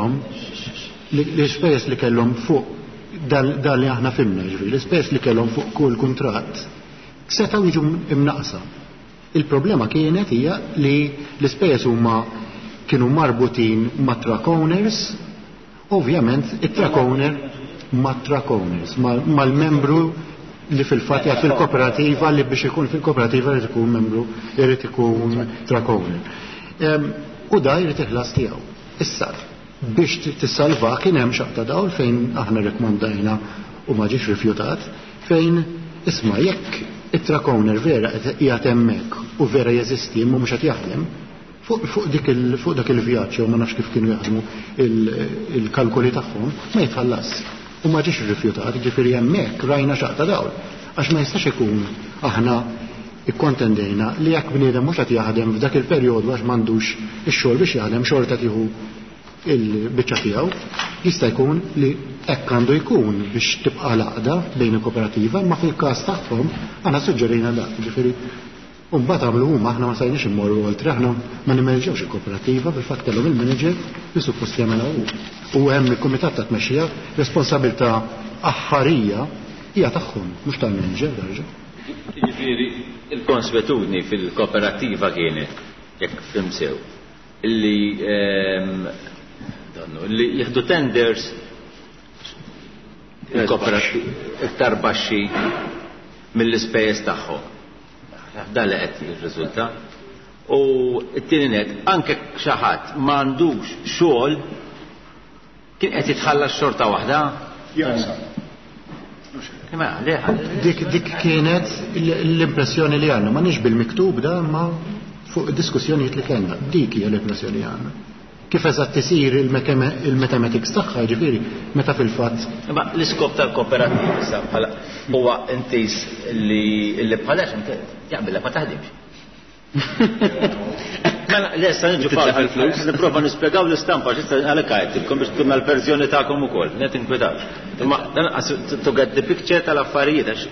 li kellhom fuq dan li aħna fimna ġifieri, l-ispejjeż li kellhom fuq kull kuntratt setgħu jiġu imnaqsa. Il-problema kienet hija li l-ispejjeż huma kienu marbutin ma' truck owners, ovvjament it-truck owner ma' truck owners, mal-membru li fil-fatt jgħid fil-kooperativa li biex ikun fil-kooperativa jrid ikun membru, jrid ikun truck owner. U da jrid iħlas tiegħu. Issa biex tissalva kien hemm xaqta dawl fejn aħna rekomandajna u ma ġiex rifjutat fejn isma' jekk it-truck owner vera qiegħed hemmhekk u vera jeżisti imma mhux qed jaħdem fuq dak il-vjaġġ u ma nafx kif kienu jaħdmu il-kalkoli tagħhom ma jitħallas u ma ġiex rifjutat, ġifieri hemmhekk rajna xaqta dawl għax ma jistax ikun aħna ikkontendejna li jekk bniedem mhux qed jaħdem f'dak il-perjodu għax m'għandux ix-xogħol biex jaħdem xorta tieħu il-biċċa tiegħu jista' jkun li hekk għandu jkun biex tibqa' laqda bejn il-kooperativa, imma fil-każ tagħhom aħna suġġerejna dak, ġifieri u mbagħad għamlu huma aħna ma sajniex immorru oltre aħna ma nimmerġewx il-kooperativa fil-fatt kellhom il-manager li suppost jagħmilha hu. U hemm il-kumitat ta' tmexxija responsabilità aħħarija hija tagħhom mhux tal-manager darġa. Jiġifieri il-konsuetudni fil-kooperativa kienet jekk fimsew li jieħdu tenders iktar baxxi mill-ispejjeż tagħhom. Dan li qed jirriżulta. U t-tieni net anke xi ħadd m'għandux xogħol kien qed jitħallas xorta waħda. Dik kienet l-impressjoni li għandna, ma nix bil-miktub da ma fuq diskussjonijiet li kellna. Dik hija l-impressjoni għandna. Kif eżatt isir il-mathematics tagħha ġifieri meta fil-fatt. Ma l-iskop tal-kooperattiva bħala huwa intis li bħalax inti jaqbilha ma taħdimx. Mela lesta niġu fil-flus, nipprova nispjegaw l-istampa x'issa għalhekk għidtilkom biex tkun l-verżjoni tagħkom ukoll, qed inkwetaw. Imma dan to get the picture tal-affarijiet għax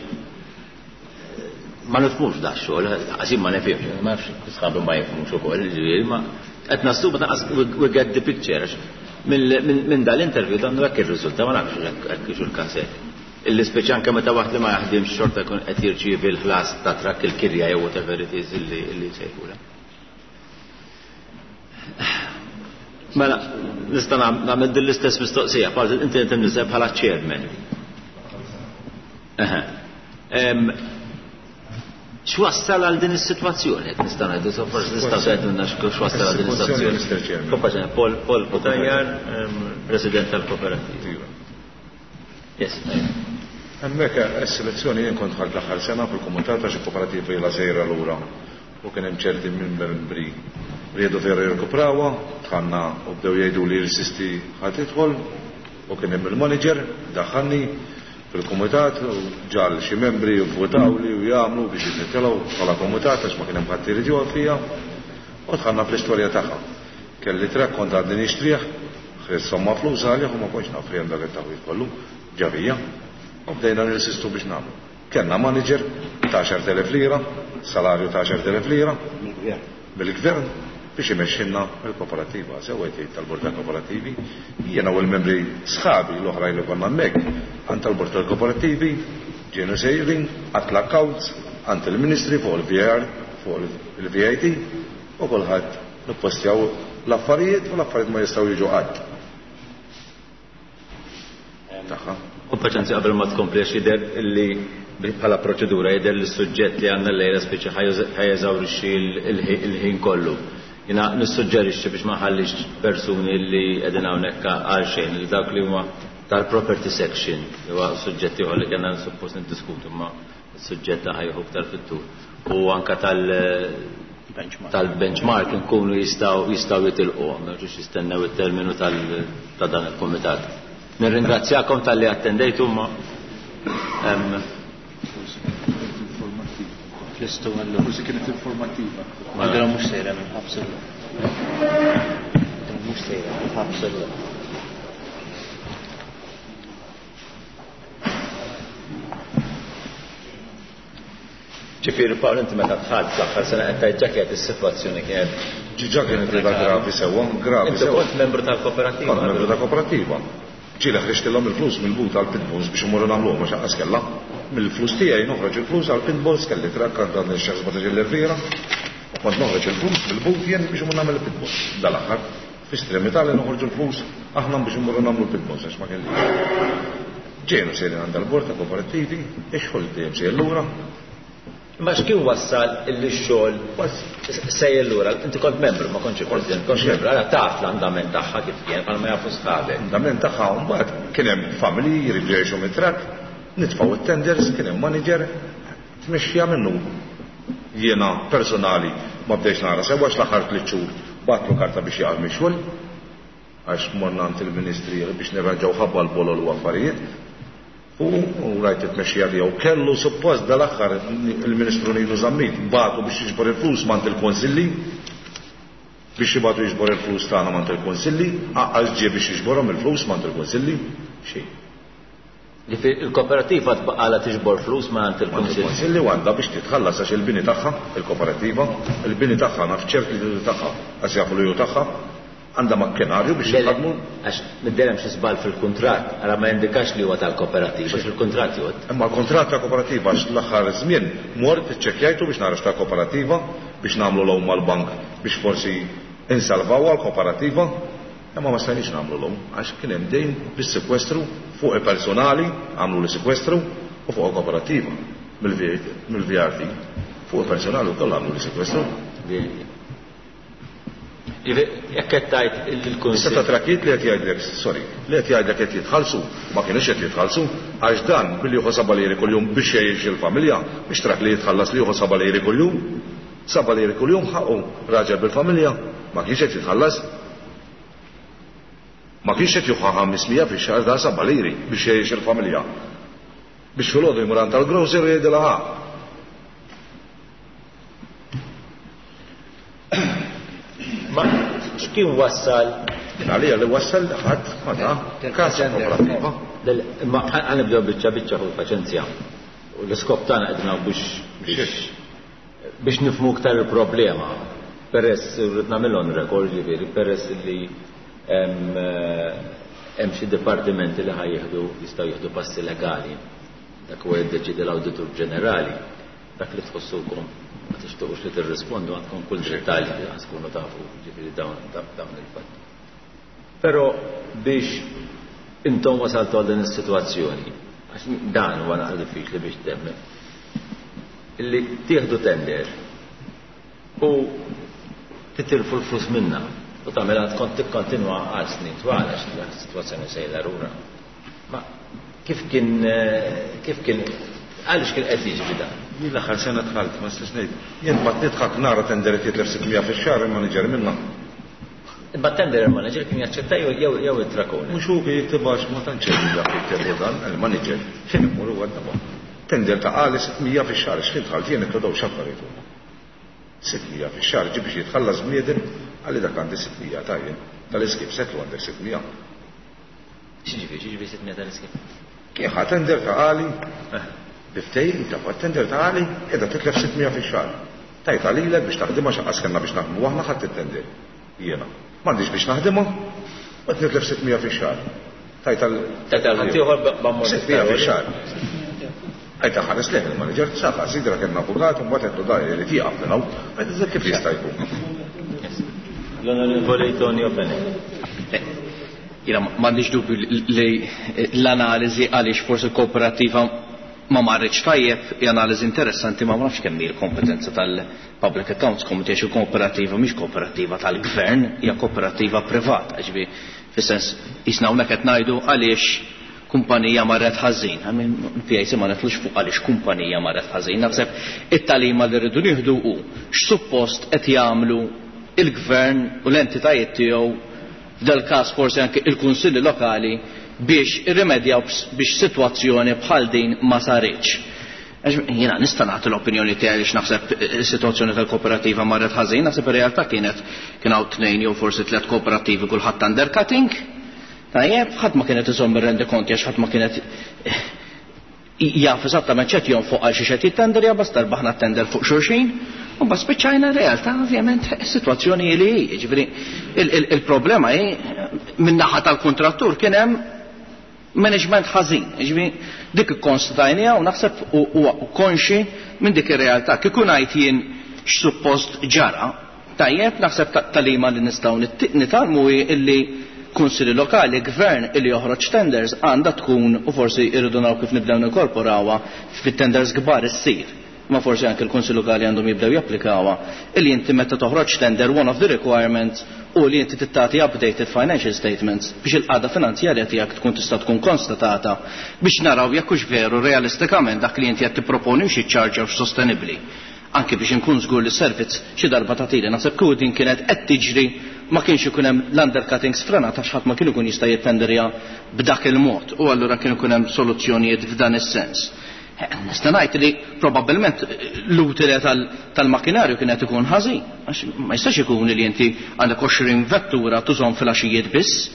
ma nifhmux da xogħol, għaxin ma nifhimx, ma nafx sħabi ma jifhmux ukoll, ma qed nastu ma we get the picture minn dal-interview dan hekk ir-riżulta ma nafx hekk ixu l-kansett. Illi speċi anke meta waħd li ma jaħdimx xorta jkun qed jirċievi l-ħlas ta' trakk il-kirja jew whatever it is illi jsejħula. Mela nista' nagħmel din l-istess mistoqsija, bħal inti niseb bħala chairman. X'wassal għal din is-sitwazzjoni qed nista' ngħidu so forsi nista' tgħidilna x'wassal għal din is-sitwazzjoni. Kompaġna Paul Kutajjar, President tal-Kooperativa. Yes. Hemmhekk is-selezzjoni jien kont ħadd l-aħħar sena fil-Kumitat ta' xi kooperattiva ilha sejra lura u kien hemm ċerti membri riedu vera jirkuprawha, tħanna u bdew jgħidu li resisti ħadd idħol U kien hemm il-manager daħħalni fil-komitat u ġal xi membri votaw li u jagħmlu biex jitnitilgħu bħala komitat għax ma kien hemm ħadd irid joqgħod fiha u dħalna fl-istorja tagħha. Kelli trek kont għadni nixtrih, somma flus għalih u ma kontx naf li hemm dak it-taħwit kollu ġavija u bdejna nirsistu biex nagħmlu. Kellna manager ta' 10,000 lira, salarju ta' 10,000 lira bil-gvern biex imexxinna l-kooperativa. Sewwejt tal-bord tal-kooperativi, jiena u l-membri sħabi l-oħrajn li konna hemmhekk għand tal-bord tal-kooperativi ġienu sejrin għat l-accounts għand il-ministri fuq il-VR, fuq il-VAT u kulħadd nippostjaw l-affarijiet u l-affarijiet ma jistgħu jiġu qatt. Kompetenzi qabel ma tkomplix jidher illi bħala proċedura jidher li s-suġġett li għandna l-lejla spiċċa ħajeżawrixxi il-ħin kollu. Jiena nissuġġerixxi biex ma ħallix persuni li qegħdin hawnhekk għal xejn li dawk li huma tal-property section huwa suġġetti ieħor li kellna suppost niddiskutu ma s-suġġett ta' ħajħu aktar fit-tul u anke tal-benchmark nkunu jistgħu jitilqu ma ġux jistennew it-terminu ta' dan il-kumitat. Nirringrazzjakom tal-li attendejtu ma Fl-istu għallu. Forsi kienet informativa. Għandra mux sejra minn ħabsilla. Mux sejra minn ħabsilla. ġifieri Pawl inti meta tħadd fl-aħħar sena qed tgħid ġaket is-sitwazzjoni kienet. Ġiġa kienet gravi sewwa, gravi sewwa. Inti kont membru tal-kooperativa. Kont membru tal-kooperativa. Ġieli ħriġtilhom il-flus mill-but għall-pitbulls biex imorru nagħmluhom għax ħaqqas kellha. Mill-flus tiegħi noħroġ il-flus għall-pitbulls kelli trakk għand ix-xaħs bataġil l-Rviera u kont noħroġ il-flus mill-but jien biex imur nagħmel il-pitbulls. Dal-aħħar fis-stremità li noħorġu l-flus aħna biex imorru nagħmlu l-pitbulls għax ma kellix. Ġejnu sejrin għand l-bord ta' kooperattivi, ix-xogħol dejjem sejjer lura. Ma x'kien wassal illi x-xogħol sejjer lura? Inti kont membru ma kontx president, kont membru, ara taf l-andament tagħha kif kien bħal ma jafu sħabek. L-andament tagħha mbagħad kien hemm familji jridu jgħixu mit-trak, nitfgħu it-tenders, kien hemm manager, tmexxija minnu. Jiena personali ma bdejx nara sewwa l-aħħar 3 xhur bagħtlu karta biex jagħmel xogħol għax morna għand il-Ministri biex nirranġaw ħabba l-bolol u affarijiet. U rajt it-mexxija tiegħu kellu suppost dal-aħħar il-Ministru Ninu Żammit bagħtu biex jiġbor il-flus mant il-Konsilli biex jibgħatu jiġbor il-flus tagħna mant il-Konsilli, għaqqas ġie biex jiġborhom il-flus mant il-Konsilli xejn. Il-kooperativa tbaqala tiġbor flus mant il-Konsilli. Il-Konsilli għandha biex titħallas għax il-bini tagħha, il-kooperativa, il-bini tagħha naf ċert li tagħha għax jafu l tagħha għandha makkenarju biex jħadmu. Għax midderem xi żball fil-kuntratt, ara ma jindikax li huwa tal-kooperativa, għax il-kuntratt jgħod. Imma l-kuntratt ta' kooperativa għax l-aħħar żmien mort iċċekkjajtu biex narax ta' kooperativa biex nagħmlu l-hom mal-bank biex forsi insalvaw għall-kooperativa, imma ma stajniex nagħmlu l-hom għax kien hemm dejn bis-sekwestru fuq il-personali għamlu li sekwestru u fuq kooperativa mill-VRT fuq il-personali wkoll għamlu li sekwestru. Jekk qed tgħid il-Kunsill. Seta' trakkiet li qed jgħidlek, sorry, li qed jgħidlek qed jitħallsu, ma kienux qed jitħallsu għax dan billi jieħu sabalieri kuljum biex jgħix il-familja biex trak li jitħallas li jieħu sabalieri kuljum ħaqu raġel bil-familja ma kienx qed jitħallas. Ma kienx qed jieħu 500 fix-xahar da sabalieri biex jgħix il-familja. Biex filgħodu jmur għand tal-grocery jgħidilha x'kien wassal? Għalija li wassal ħadd ma ta' każ kooperativa. Ma ħanibdew biċċa fuq paċenzja. U l-iskop tagħna qegħdin biex nifhmu aktar il-problema. Peress irid nagħmilhom rekord ġifieri, peress li hemm xi dipartimenti li jistgħu jieħdu passi legali. Dak huwa jiddeċidi l-Awditur Ġenerali, dak li tħossukom ma tixtuqux li tirrispondu għandkom kull dettalji li tkunu tafu ġifieri dawn il-fatt. Però biex intom wasaltu għal din is-sitwazzjoni, għax dan huwa naqra diffiċli biex temmen, illi tieħdu tender u titilfu l-flus minna u tagħmilha tkun tikkontinwa għal snin twal għax is-sitwazzjoni sejla rura. Ma kif kien għaliex kien qed jiġri dan? L-aħħar sena dħalt ma stax ngħid. Jien bad nidħak nara tenderiet jitlef 600 fix-xahar imma niġer minnha. Imma tender manager kien jaċċetta jew it-trakoni. Mhux hu jiktibax ma tantx dak jiktibu dan il-manager. X'in imur huwa d-daba. Tender ta' qali 600 fix-xahar x'kien tħallt jien ikkodaw x'affarijiet. 600 fix-xahar ġib biex jitħallas bniedem għalli dak għandi 600 tajjeb. Tal-iskib setlu għandek 600. X'jiġifieri 600 tal-iskib? Kien ħa tender ta' qali. Biftejn ta' tender ta' qali qiegħda titlef 600 fix-xahar. Tajt għalilek biex taħdimha x'aqqas kellna biex naħdmu aħna ħadd it-tender. Jiena. M'għandix biex naħdimha, qed nitlef 600 fix-xahar. Tajt għal-ħaddieħor b'ammont 600 fix-xahar. Għajta ħares leħ il-manager, saħħa sidra kien avukat, un batet l-dar li tiqaf minnaw, għajta kif jista' jkun. L-onorevoli Tonio Pene. Jena, m'għandix dubju li l-analiżi għaliex forsi kooperativa ma marriċ tajjeb, analiżi interessanti ma nafx kemm hi l-kompetenza tal-Public Accounts Committee xi kooperativa mhix kooperativa tal-gvern, hija kooperativa privata, ġifi fis-sens jisna hawnhekk qed ngħidu għaliex kumpanija marret ħażin. PIC ma netlux fuq għaliex kumpanija marret ħażin. Naħseb it-talima li rridu nieħdu hu x'suppost qed jagħmlu il-gvern u l-entitajiet tiegħu f'dal każ forsi anke il-kunsilli lokali biex irrimedjaw biex sitwazzjoni bħal din ma saritx. Jiena nista' nagħti l-opinjoni tiegħi li naħseb is-sitwazzjoni tal-kooperativa marret ħażin, naħseb ir-realtà kien hawn tnejn jew forsi tliet kooperattivi kulħadd undercutting. Tajjeb, ħadd ma kienet iżomm ir-rendi konti għax ħadd ma kienet jaf eżattament ċed jonfoq għal xi xed jittender bas tarbaħna tender fuq xulxin, u bas spiċċajna realtà ovvjament is-sitwazzjoni li hi. Ġifieri il-problema hi min-naħa tal-kuntrattur kien hemm management ħażin. Ġifieri dik ikkonstatajnija u naħseb huwa konxi minn dik ir-realtà. Kieku ngħid jien x'suppost ġara, tajjeb naħseb talima li nistgħu nitalmu illi kunsili lokali, gvern illi joħroġ tenders għandha tkun u forsi irridu naraw kif nibdew nikkorporawha fit-tenders kbar issir. Ma forsi anke l-kunsil lokali għandhom jibdew japplikawha illi inti meta toħroġ tender one of the requirements u li inti tittati updated financial statements biex il-qagħda finanzjarja tiegħek tkun tista' tkun konstatata biex naraw jekk hux veru realistikament dak li inti qed tipproponi xi charge sostenibbli. Anke biex inkun żgur li servizz xi darba tagħtili naħseb kieku din kienet qed tiġri ma kienx ikun hemm l-undercuttings frenat għax ħadd ma kien ikun jista' jittenderja b'dak il-mod u allura kien ikun hemm soluzzjonijiet f'dan is-sens. Nista' ngħid li probabbilment l-utile tal-makinarju kienet ikun ħażin għax ma jistax ikun li inti għandek 20 vettura tużhom fil-għaxijiet biss.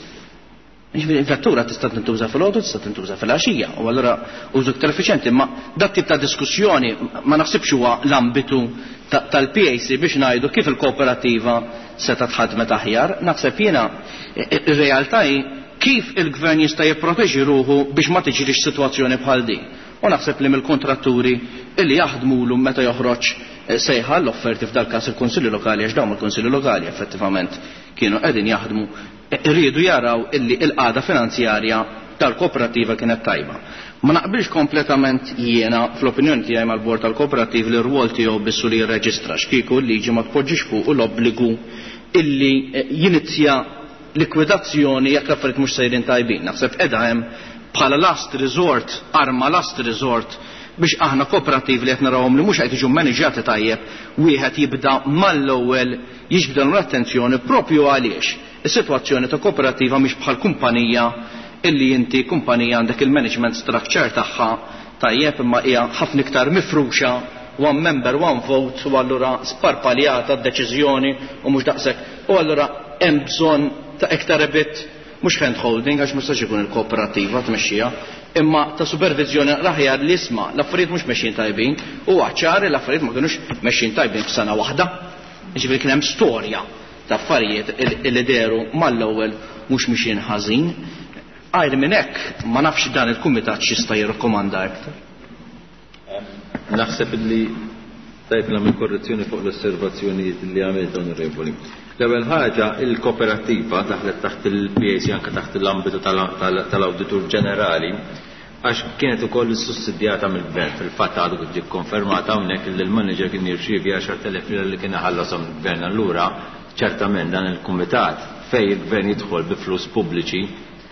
Il-vettura tista' tintuża fil-għodu, tista' tintuża fil-għaxija u allura użu iktar effiċjenti, ma dak tip ta' diskussjoni ma naħsibx huwa l-ambitu tal-PAC biex ngħidu kif il-kooperativa seta' tħadmet aħjar. Naħseb jiena ir-realtà hi kif il-gvern jista' jipproteġi ruħu biex ma tiġrix sitwazzjoni bħal din. U naħseb li mill-kontratturi illi jaħdmulu meta joħroġ sejħa l-offerti f'dal każ il-Kunsilli Lokali għax dawn il-Kunsilli Lokali effettivament kienu qegħdin jaħdmu rridu jaraw illi l-qagħda finanzjarja tal-kooperativa kienet tajba. Ma naqbilx kompletament jiena fl-opinjoni tiegħi mal-bord tal-kooperativ li r-rwol tiegħu bissu li jirreġistra x'kieku l-liġi ma tpoġġix fuq l-obbligu illi jinizja likwidazzjoni jekk l-affarijiet mhux sejrin tajbin. Naħseb qiegħda hemm bħala last resort, arma last resort biex aħna kooperativi li qed narawhom li mhux qed jiġu maniġjati tajjeb wieħed jibda mal-ewwel jiġbdu l-attenzjoni propju għaliex is-sitwazzjoni ta' kooperativa mhix bħal kumpanija illi inti kumpanija għandek il-management structure tagħha tajjeb imma hija ħafna iktar mifruxa one member one vote u allura sparpaljata d-deċiżjoni u mhux daqshekk u allura hemm bżonn ta' iktar bit mhux handholding għax ma stax ikun il-kooperativa tmexxija imma ta' supervizjoni raħjar li isma' l-affarijiet mhux mexjin tajbin u ċari l-affarijiet ma kinux mexjin tajbin f'sena waħda. Ġifieri kien hemm storja ta' affarijiet li deru mal-ewwel mhux mexjin ħażin. Għajr minn hekk ma nafx dan il-kumitat x'jista' jirrakkomanda aktar. Naħseb li tajtna minn korrezzjoni fuq l-osservazzjonijiet li għamilt onorevoli. L-ewwel ħaġa il-kooperativa daħlet taħt il-PAC anke taħt l-ambitu tal-Awditur Ġenerali għax kienet ukoll sussidjata mill-gvern fil-fatt għadu kif ġie konfermata hawnhekk li l-manager kien jirċievi 10,000 lira li kien iħallashom il-gvern allura ċertament dan il-kumitat fejn il-gvern jidħol bi flus pubbliċi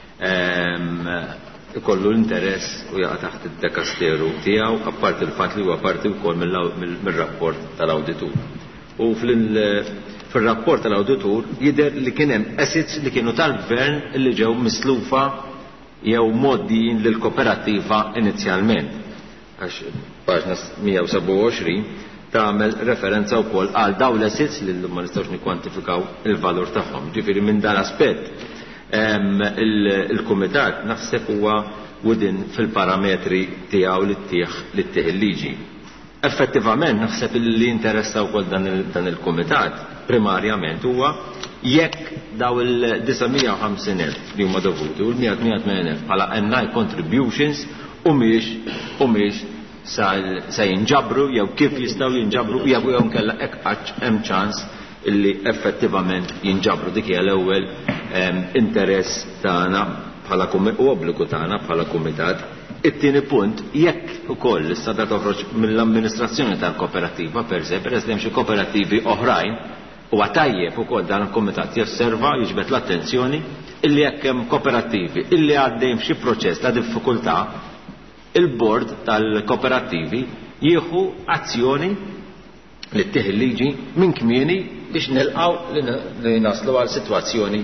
ikollu l-interess u jaqa' taħt id-dekasteru tiegħu apparti l-fatt li huwa parti wkoll mill-rapport tal-awditur. U fil-rapport tal-awditur jidher li kien hemm assets li kienu tal-gvern li ġew mislufa jew moddijin lill-kooperattiva inizjalment. Għax paġna 127 tagħmel referenza wkoll għal dawn l-assets li ma nistgħux nikkwantifikaw il-valur tagħhom. Ġifieri minn dan aspett il-kumitat naħseb huwa within fil-parametri tiegħu li ttieħ il-liġi. Effettivament naħseb li interessa wkoll dan il-kumitat primarjament huwa jekk daw il-950,000 li huma dovuti u l-180,000 bħala NI contributions u mhix sa jinġabru jew kif jistgħu jinġabru jew nkella hekk hemm ċans illi effettivament jinġabru dik hija l-ewwel interess tagħna bħala u obbligu tagħna bħala kumitat. It-tieni punt, jekk ukoll issa da toħroġ mill-amministrazzjoni tal-kooperattiva per se, peress li hemm xi kooperattivi oħrajn huwa tajjeb ukoll dan il-kumitat josserva jiġbed l-attenzjoni illi jekk hemm kooperattivi illi għaddejn f'xi proċess ta' diffikultà il-bord tal-kooperattivi jieħu azzjoni li ttieħ il-liġi minn kmieni biex nilqgħu li naslu għal sitwazzjoni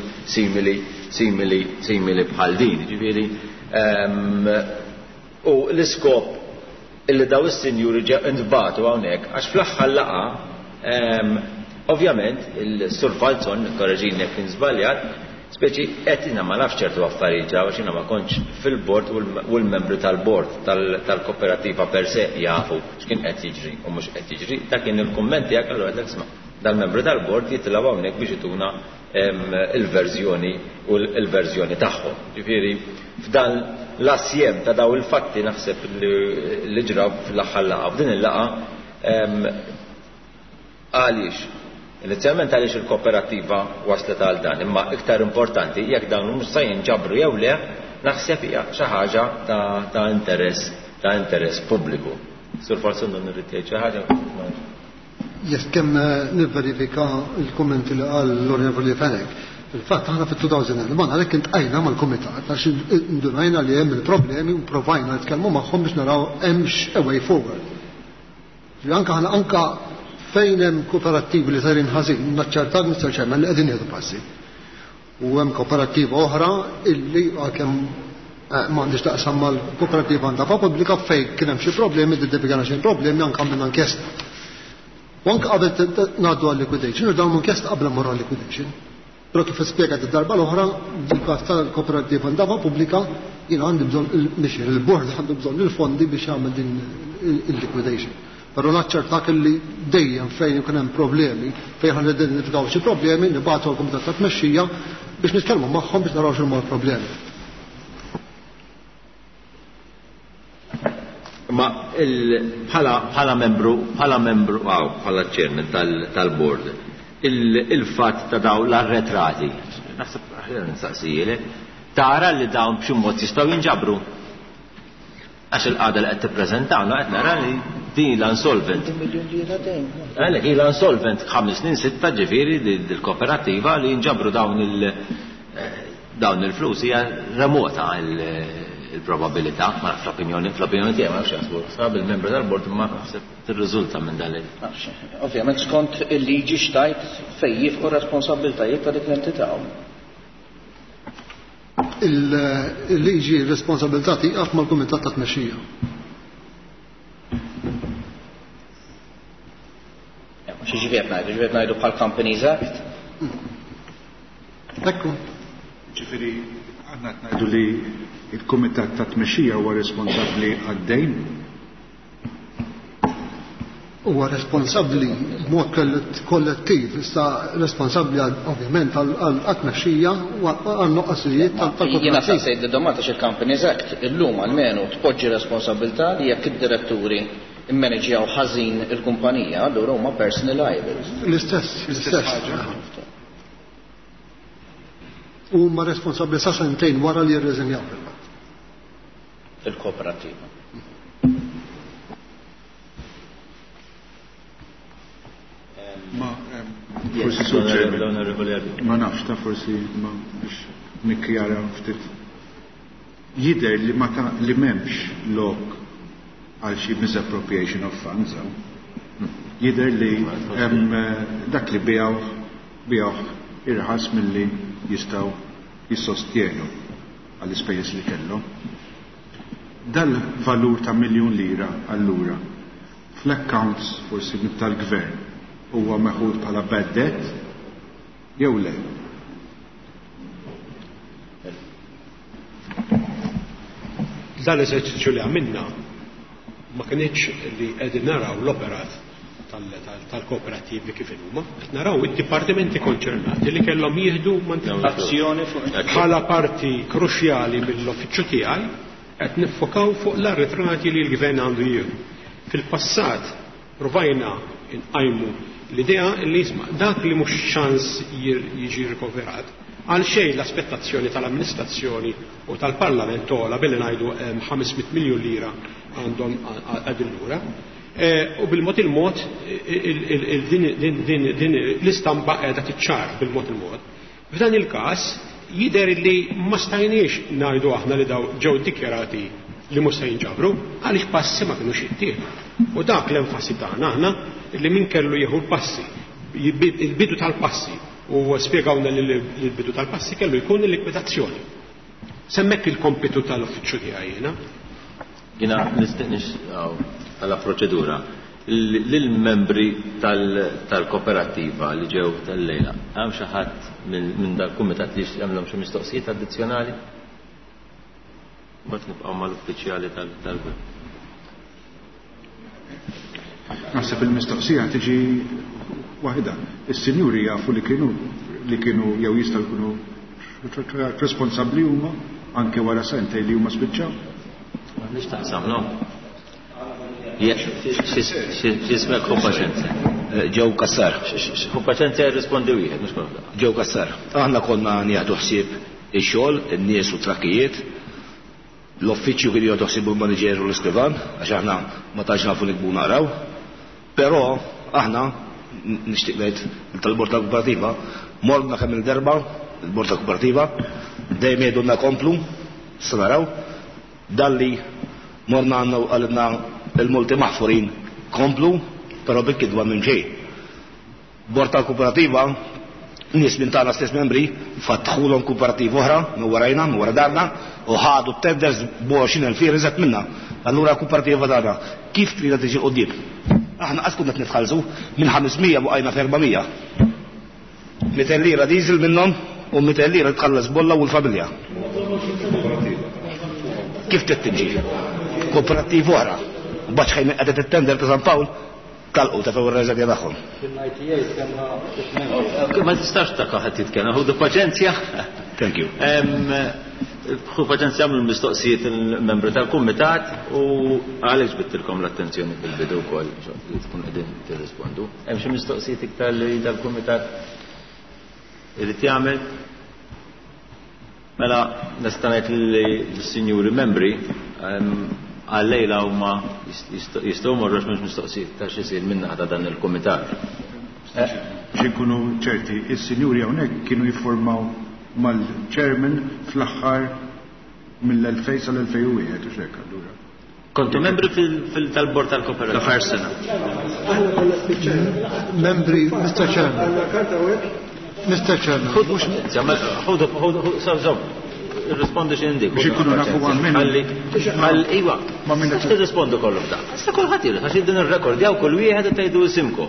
simili bħal din. Ġifieri u l-iskop illi daw is-sinjuri ntbagħtu hawnhekk għax fl-aħħar laqgħa ovvjament il-Sur Falzon nikkorreġini jekk kien żbaljat speċi qed jiena ma nafx ċertu affarijiet għax jiena ma kontx fil-bord u l-membri tal-bord tal-kooperattiva per se jafu x'kien qed jiġri u mhux qed jiġri. Dak kien il-kumment tiegħek allura qed isma' dal-membri tal-bord jitilgħu hawnhekk biex ituna il-verżjoni tagħhom. Ġifieri f'dan l-assjem ta' daw il-fatti naħseb li ġrab fl-aħħar laqgħa f'din il-laqgħa għaliex inizjalment għaliex il-kooperattiva waslet għal dan, imma iktar importanti jekk dawn mhux se jinġabru jew le, naħseb hija xi ħaġa ta' interess pubbliku. Sur Falzon non irrid jgħid xi ħaġa. Jekk kemm nivverifika l-kummenti li qal l-Onorevoli Fenek. Fil-fatt aħna fit-2011 għalhekk intqajna mal-kumitat għax indunajna li hemm il-problemi u provajna nitkellmu magħhom biex naraw hemmx a way forward. Anka fejn hemm kooperattivi li sarin ħażin naċċertat Mr. Chairman li qegħdin jieħdu passi. U hemm kooperattiva oħra illi għalkemm m'għandix taqsam mal-kooperattiva għandha pubblika fejn kien hemm xi problemi identifikana xi problemi anke għamilna inkjesta. U anke qabel ngħaddu għal-liquidation, dawn inkjesta qabel mmorru għal-liquidation. Però kif ispjegat id-darba l-oħra, dik tal-kooperattiva għandha pubblika, jiena għandi bżonn il-bord għandu bżonn il-fondi biex jagħmel din il-liquidation. Però naċċertak li dejjem fejn ikun hemm problemi, fejn ħan identifikaw xi problemi, nibagħtu għall-kumitat ta' tmexxija biex nitkellmu magħhom biex naraw x'huma l-problemi. Ma bħala membru bħala chairman tal-board il-fatt ta' daw l-arretrati naħseb nsaqsijile tara li dawn b'xi mod jistgħu jinġabru għax il-qagħda li qed tippreżentawna qed nara li din l-insolvent. Għalhekk hija insolvent 5 snin 6 ġifieri dil-kooperattiva li jinġabru dawn il-flus hija remota il-probabilità, ma fl-opinjoni tiegħi ma nafx jaħsbu. Sab il-membru tal-bord ma naħseb tirriżulta minn dan ovvjament skont il-liġi xtajt fejn jifqu responsabbiltajiet ta' dik l-entità. Il-liġi responsabilità tieqaf mal-kumitat ta' tmexxija. Xi ġifiet ngħidu bħal Companies Act? Ekku. Ġifieri għandna ngħidu li il-kumitat ta' tmexxija huwa responsabbli għad-dejn? Huwa responsabbli b'mod kollettiv, issa responsabbli ovvjament għall-tmexxija u għan-noqqasijiet tal-kooperattiva. Jiena sa sejt id-domanda xil-Companies Act illum almenu tpoġġi responsabilità li jekk id-diretturi immaneġjaw ħażin il-kumpanija, allura huma personal liabilities. L-istess. Huma responsabbli sa sentejn wara li jirreżenjaw fil-kooperativa. Ma nafx ta' forsi ma biex nikkjara ftit. Jidher li li m'hemmx lok għal xi misappropriation of funds. Jidher li hemm dak li bijaw bijaħ irħas milli jistgħu jissostjenu għall-ispejjeż li kellhom. Dal-valur ta' €1,000,000 allura fl-accounts forsi tal-gvern huwa meħud bħala bad debt jew le? Dan eżerċizzju li għamilna ma kienx li qegħdin naraw l-operat tal-kooperativi kif huma, qed naraw id-dipartimenti konċernati li kellhom jieħdu azzjoni bħala parti kruċjali mill-uffiċċju tiegħi qed niffokaw fuq l-arretrati li l-gvern għandu jieħdu. Fil-passat provajna nqajmu l-idea li jisma' dak li mhux ċans jiġi rikoverat għal xejn l-aspettazzjoni tal-amministrazzjoni u tal-Parlament tola billi ngħidu €500 miljun għandhom għadin lura. U bil-mod il-mod din l-istampa qiegħda tiċċar bil-mod il-mod. F'dan il-każ jidher li ma stajniex ngħidu aħna li daw ġew dikjarati li mhux se jinġabru għaliex passi ma kinux jittieħdu. U dak l-enfasi tagħna aħna li min kellu jieħu l-passi, il-bidu tal-passi u spjegawna li l-bidu tal-passi kellu jkun il-likwidazzjoni. Semmek il-kompitu tal-uffiċċju tiegħi jiena. Jiena nistiqnix għala proċedura lill-membri tal-kooperativa li ġew tal-lejla. Hemm xi ħadd minn dal-kumitat li jagħmlhom xi mistoqsijiet addizzjonali? Mbagħad nibqgħu mal-uffiċjali tal-gvern. Naħseb il-mistoqsija tiġi waħda. Is-sinjuri jafu li kienu jew jistgħu jkunu responsabbli huma anke wara sentej li huma spiċċaw. Nix taqsam, no? Xismek Kumpaċenzja. Ġew Kassar. Kumpaċenzja jirrispondi wieħed, mhux kollha. Ġew Kassar. Aħna konna nieħdu ħsieb ix-xogħol, in-nies u trakkijiet. L-uffiċċju kien jgħidu ħsieb il-maniġer u l-iskrivan għax aħna ma tantx nafu nikbu naraw. Però aħna nixtieq ngħid tal-Bord tal-Kooperativa morna kemm il-darba il-Bord tal-Kooperativa dejjem jgħidulna komplu sa naraw dalli morna għandna għalidna il-multi maħfurin komplu, però bil-kidwa minn ġej. Bord tal-Kooperativa nies minn tagħna stess membri fatħulhom kooperativa oħra minn warajna, minn wara darna u ħadu tenders b'20,000 riżet minna. Allura kooperativa tagħna kif trid tiġi qudiem? Aħna qas kunna nitħallsu minn 500 buqajna f'400. 200 lira diesel minnhom u 200 lira tħallas bolla u l-familja. Kif tittiġi? Kooperativa oħra. Baċ ħajn qed it-tender ta' San Pawl talqu ta' fuq ir-reżervja tagħhom. Ma tistax ta' ħadd jitkellem, ħudu paċenzja. Thank you. Ħu paċenzja mill-mistoqsijiet il-membri tal-kumitat u għaliex bittilkom l-attenzjoni fil-bidu wkoll li tkun qegħdin tirrispondu. Hemm xi mistoqsijiet iktar li tal-kumitat irid jagħmel. Mela nista' ngħid lill-sinjuri membri għallejla huma jistgħu morrux mhux mistoqsijiet ta' x'isir minna ta' dan il-kumitat. Biex inkunu ċerti, is-sinjuri hawnhekk kienu jiffurmaw mal-chairman fl-aħħar mill-2000 sal-2001 u x'hekk allura. Kontu membri tal-Bord tal-Kooperativa. L-aħħar sena. Membri, Mr. Chairman. Mr. Chairman. Ħudu, rispondi x'indik. Biex ikunu nafu għammin. Iwa, ma minna tirrispondu kollu f'da. Issa kulħadd jgħid għax din ir-rekord jaw kull wieħed tgħidu isimkom.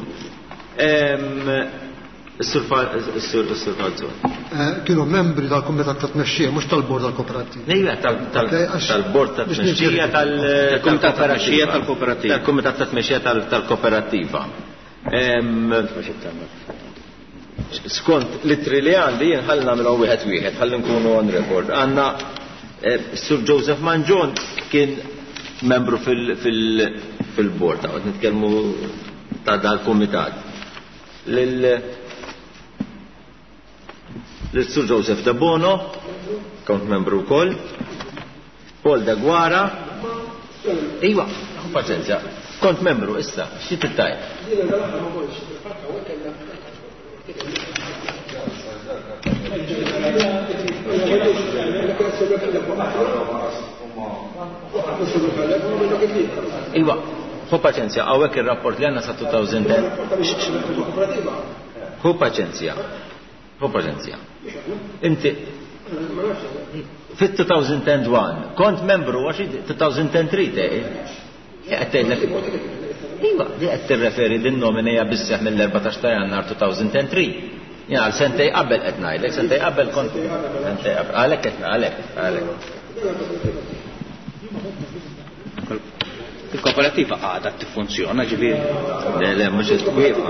Is-sur Falzon. Kienu membri tal-Kumitat ta' Tmexxija mhux tal-Bord tal-Kooperativa. Nejja tal-Bord ta' Tmexxija tal-Kumitat ta' Tmexxija tal-Kooperativa. Tal-Kumitat ta' Tmexxija tal-Kooperativa. Skont litri li għandi jien ħalli nagħmilha wieħed ħalli nkunu on record. Għandna Sur Joseph Manjon kien membru fil-bord ta' nitkellmu ta' dal-kumitat. Sur Joseph De Bono kont membru wkoll. Paul De Guara. Iwa, paċenzja. Kont membru issa, xi tittajt? Iwa, hu paċenzja, għawek il-rapport li għanna sa' 2010. Hu paċenzja. Kompetenzja. Inti fit-2001 kont membru għax 2003 għattajlek iwa, di għed t-referi din nominija bisseħ mill-14 ta' jannar 2003. Jgħal sentej qabel qed ngħidlek, sentej qabel kont sentej qabel. Għalek. Il-kooperativa għadha tiffunzjona ġifieri. Le mhux it-twieqa.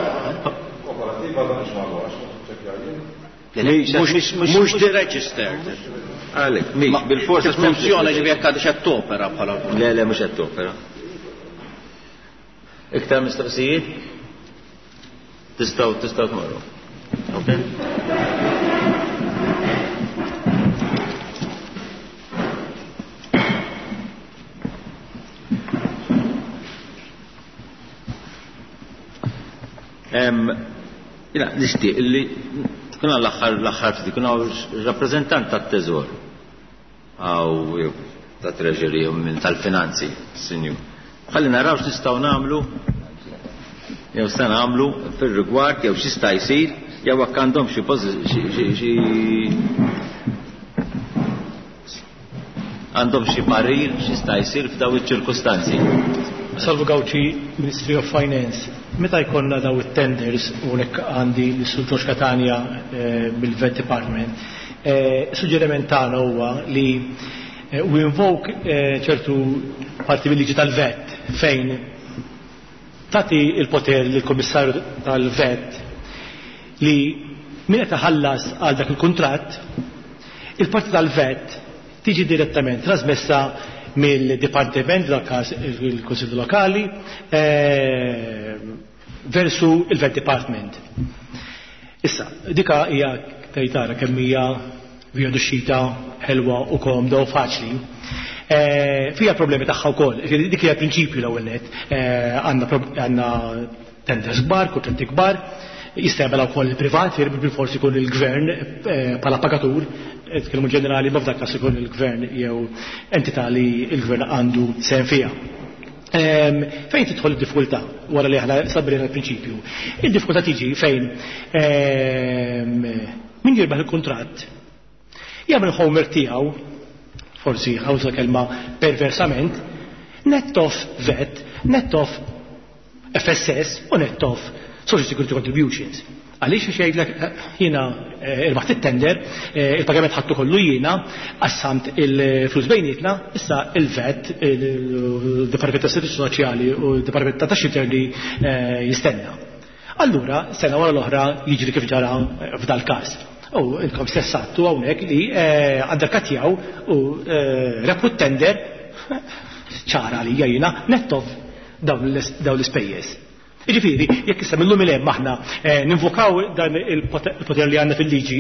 Mhux deregistered. Għalek, mhix bil-forsi tiffunzjona ġifieri jekk għadha qed topera bħala. Le mhux qed topera. Iktar mistoqsijiet? Tistgħu tmorru. Okay. Nixtieq illi tkun l-aħħar ftit tkun rappreżentant tat-Teżor aw ta' Treasury minn tal-Finanzi, Sinjur. Ħalli naraw x'nistgħu nagħmlu jew se nagħmlu fir-rigward jew x'jista' jsir jew hekk għandhom xi parir x'jista' jsir f'daw iċ-ċirkustanzi. Salvo Gawċi, Ministry of Finance, meta jkollna daw it-tenders u nek għandi l-Sur Ġorġ Katania mill-Vet Department, suġġeriment tagħna huwa li u invoke ċertu parti mill-liġi tal-Vet fejn tagħti il-poter lill-Kummissarju tal-Vet li min qed iħallas għal dak il-kuntratt, il-parti tal-Vet tiġi direttament trasmessa mill-Dipartiment dal-każ il-Kunsill Lokali versu il-Vet Department. Issa, dika hija tajtara kemm hija via duxxita ħelwa u komda u faċli. Fija problemi tagħha wkoll. Dik hija prinċipju l-ewwel nett. Għandna tenders kbar, kuntratti kbar, jista' jagħmel wkoll il-privat, bil-forsi jkun il-gvern bħala pagatur, tkellmu ġenerali ma f'dak każ ikun il-gvern jew entità li l-gvern għandu sehem fiha. Fejn tidħol id-diffikultà wara li aħna sabrina l-prinċipju? Id-diffikultà tiġi fejn min jirbaħ il-kuntratt jagħmel homework tiegħu, forsi ħawsa kelma perversament, net of VAT, net of FSS u net of Social Security Contributions. Għaliex xejlek jiena irbaħt it-tender, il-pagament ħattu kollu jiena, assamt il-flus bejnietna, issa il-VAT, il-Departiment ta' Servizzi Soċjali u il-Departiment ta' Taxxi Interni jistenna. Allura, sena wara l-oħra jiġri kif ġara f'dal każ. U inkom stessattu hawnhekk li għandakatjaw u repu tender ċara li jiena nettof dawn l-ispejjeż. Jiġifieri, jekk issa millum il-hemm aħna ninvokaw dan il-poter li għandna fil-liġi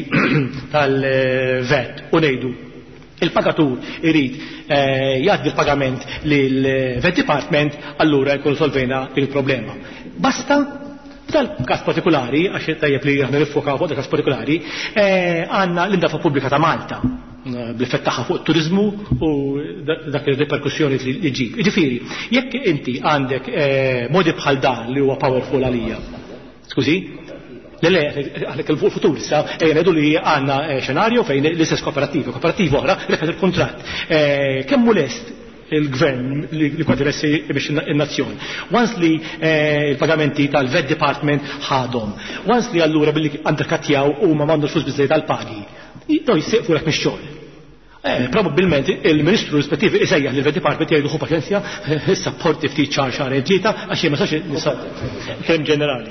tal-VAT u ngħidu il-pagatur irid jgħaddi l-pagament lill-VAT Department, allura jkun solvejna il-problema. Basta tal-każ partikolari, għax tajjeb li aħna nifokaw fuq il-każ partikolari, għandna l-Indafa Pubblika ta' Malta bl-effett tagħha fuq it-turiżmu u dak ir-reperkussjoni li ġib. Jiġifieri, jekk inti għandek modi bħal dan li huwa powerful għalija. Skużi? Le, għalek il-futur issa ngħidu li għandna xenarju fejn l-istess kooperattiva oħra rekat il-kuntratt. Kemm lest il-gvern li kwa interessi biex il-nazzjon. Once li il-pagamenti tal-Vet Department ħadhom, once li allura billi għandakatjaw u ma mandu flus bizzej tal-pagi, jistaw jissieqfu l-ek mix-xogħol. Probabilment il-Ministru rispettivi isejjaħ li l-Vet Department jgħidu ħu paċenzja, issa porti ftit xahar ġieta għax ma sax nisab kemm ġenerali.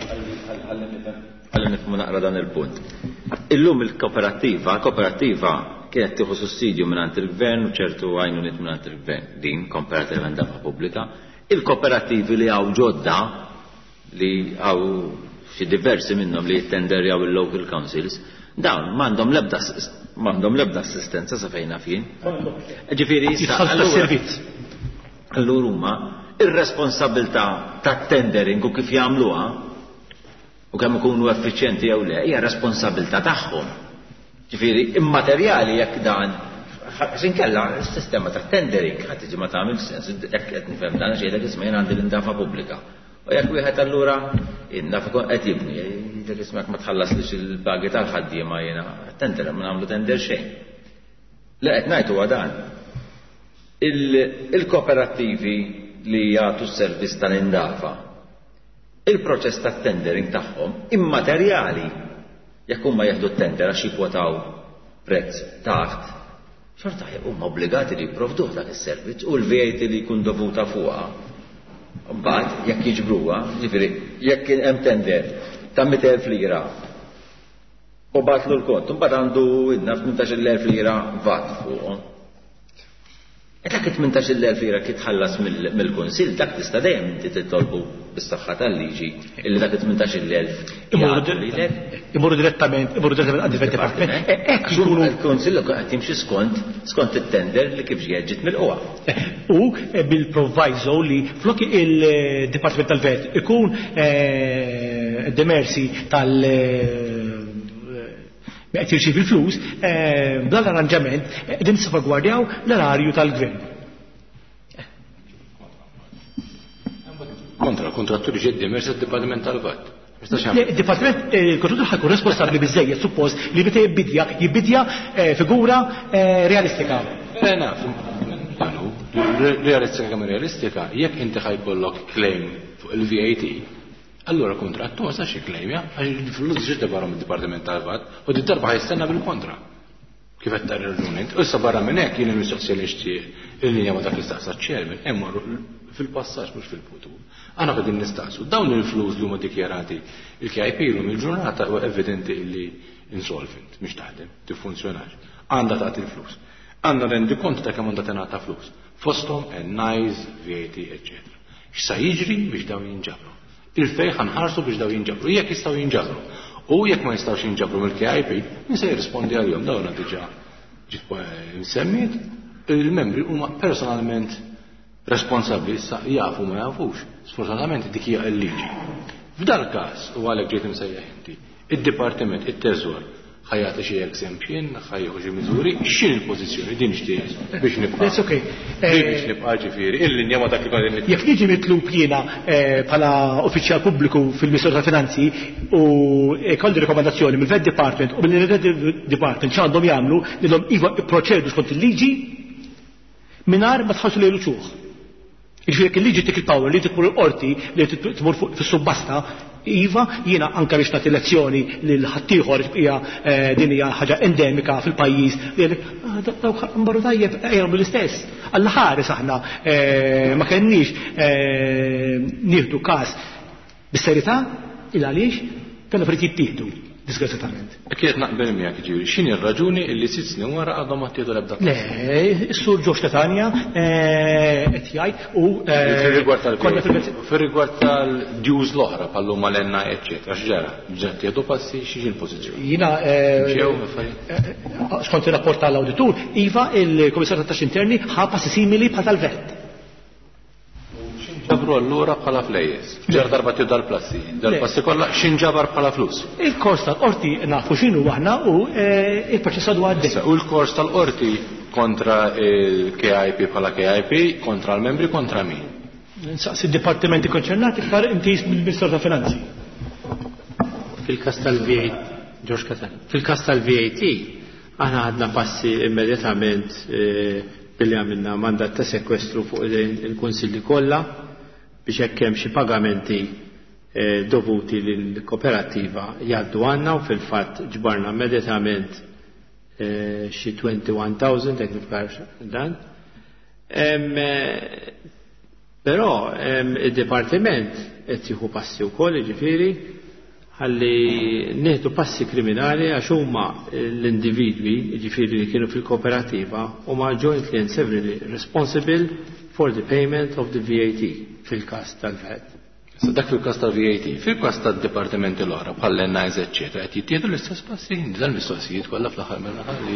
Ħalli nifhmu naqra dan il-punt. Illum il-koperattiva kienet tieħu sussidju mingħand il-gvern u ċertu għajnuniet mingħand il-gvern. Din komparativament dafa pubblika. Il-kooperattivi li hawn ġodda li hawn xi diversi minnhom li jittenderjaw il-local councils, dawn m'għandhom l-ebda assistenza sa fejna fien. Ġifieri allura huma ir-responsabilità tat-tendering u kif jagħmluha u kemm ikunu effiċjenti jew le hija responsabilità tagħhom. Ġifieri immaterjali jekk dan inkella s-sistema tat-tendering ħadd tiġi ma tagħmel sens jekk qed nifhem dan xejn isma' jien għandi l-indafa pubblika. U jekk wieħed allura indafa qed jibni Inti tismek ma tħallaslix il-pagi tal-ħaddiema jiena tender ma nagħmlu tender xejn. Li qed ngħid huwa dan. Il-kooperattivi li jagħtu s-servizz tal-indafa, il-proċess tat-tendering tagħhom immaterjali jekk huma jieħdu t-tender għax jikwotaw prezz taħt, xorta huma obbligati li jipprovduh dak is-servizz u l-VAT li jkun dovuta fuqha. Mbagħad jekk jiġbruha, jiġifieri jekk hemm tender ta' 100,000 lira u batlu l-kont, mbagħad għandu 18,000 lira VAT fuqhom. Dak 18,000 lira kif tħallas mill-Kunsill dak tista' dejjem inti titolbu bis-saħħa tal-liġi illi dak 18,000 imorru direttament għad-dipartiment. Hekk ikunu l-Kunsill qed jimxi skont it-tender li kif ġiet mill-qwa. U bil-proviso li flok il-Dipartiment tal-Vet ikun demersi qed jirċievi l-flus, bla l-arranġament qegħdin salvagwardjaw l-erarju tal-Gvern. Kontratturi ġeddi mersa d-Dipartiment tal-Vat. Il-Dipartiment il-Kontrattur ħajkun responsabbli biżejjed suppost li meta jibbidja figura realistika. Realistika kemm realistika, jekk inti ħajkollok claim fuq il-VAT, allura kontrattur sa xi claim għax il-flus ġedda barra mid-Dipartiment tal-Vat u d-darba ħajstenna bil-kontra. Kif qed tara raġunint. Issa barra minn hekk jien il-mistoqsija li xtieq il-linja ma dak l-istaqsa ċ-chairman hemm fil-passaġġ mhux fil-futur. Aħna qegħdin nistaqsu dawn il-flus li huma dikjarati il-KIP lhom il-ġurnata huwa evidenti li insolvent mhix taħdem, tiffunzjonax. Għandha tagħti l-flus. Għandna rendi kont ta' kemm għandha tingħata flus. Fosthom NIs, VAT, etc. X'sa jiġri biex dawn jinġabru. Il-fej ħanħarsu biex daw jinġabru, jekk jistgħu jinġabru. U jekk ma jistgħux jinġabru mill-KIP, min se jirrispondi għalihom dawna diġà ġiet insemmiet, il-membri huma personalment responsabbli issa jafu ma jafux. Sfortunatament dik hija l-liġi. F'dal każ u għalhekk ġiet imsejjaħ inti, id-Dipartiment it-Teżor ħajjagħti xi exemption, ħajjieħu xi miżuri, x'in il-pożizzjoni din nixtieq biex nibqa'. Biex nibqa' ġifieri, il-linja ma dak li qegħdin nitlu. Jekk niġi mitlub jiena bħala uffiċjal pubbliku fil-Ministeru tal-Finanzi u kolli rekomendazzjoni mill-Vet Department u mill-Vet Department x'għandhom jagħmlu li dhom iva ipproċedu skont il-liġi mingħajr ma tħallsu lejlu ċuħ. Jiġifieri il-liġi tik il-power li tmur il-qorti li tmur fis-subbasta iva jiena anke biex nagħti lezzjoni lil ħaddieħor hija din hija ħaġa endemika fil-pajjiż li dawk mbarru tajjeb jagħmlu l-istess. Alla ħares aħna ma kenniex nieħdu każ bis-serjetà il għaliex kellna frid jittieħdu disgrazzjatament. Kiet naqbel miegħek jiġifieri x'inhi r-raġuni illi 6 snin wara għadhom ma tieħdu l-ebda. Le, is-sur Ġox Tetanja qed jgħid u fir-rigward tal-djuż l-oħra bħal huma l-enna eċċetera x'ġara, ġed tieħdu passi x'inhi l-pożizzjoni. Jiena skont ir-rapport tal-awditur, iva il-Komissar tat-Taxxi Interni ħa passi simili bħal tal-Vet. ġabru allura bħala flejjes. Ġar darba tiju dal-plassi. Dal-passi kollha x'inġabar bħala flus. Il-kors tal-qorti nafu x'inhu aħna u il-proċess għadu għaddej. U l-kors tal-qorti kontra il-KIP bħala KIP, kontra l-membri, kontra min? Nsaqsi d-dipartimenti konċernati far intis mill-Ministru tal-Finanzi. Fil-kas tal-VAT, Ġorġ Katan, fil-kas tal-VAT, aħna għadna passi immedjatament billi għamilna mandat ta' sekwestru fuq il-konsilli kollha biex hekk hemm xi pagamenti dovuti lill-kooperativa jgħaddu għandna u fil-fatt ġbarna immedjatament xi 21,000 hekk nifkarx dan. Però id-dipartiment qed jieħu passi wkoll jiġifieri ħalli nieħdu passi kriminali għax huma l-individwi jiġifieri li kienu fil-kooperativa huma jointly and severally responsible for the payment of the VAT fil-każ tal-VAT. Sa dak fil-każ tal-VAT, fil-każ tad-dipartimenti l-oħra bħal NIS eċetera qed jittieħdu l-istess passi, dan l-mistoqsijiet kollha fl-aħħar mill-aħħar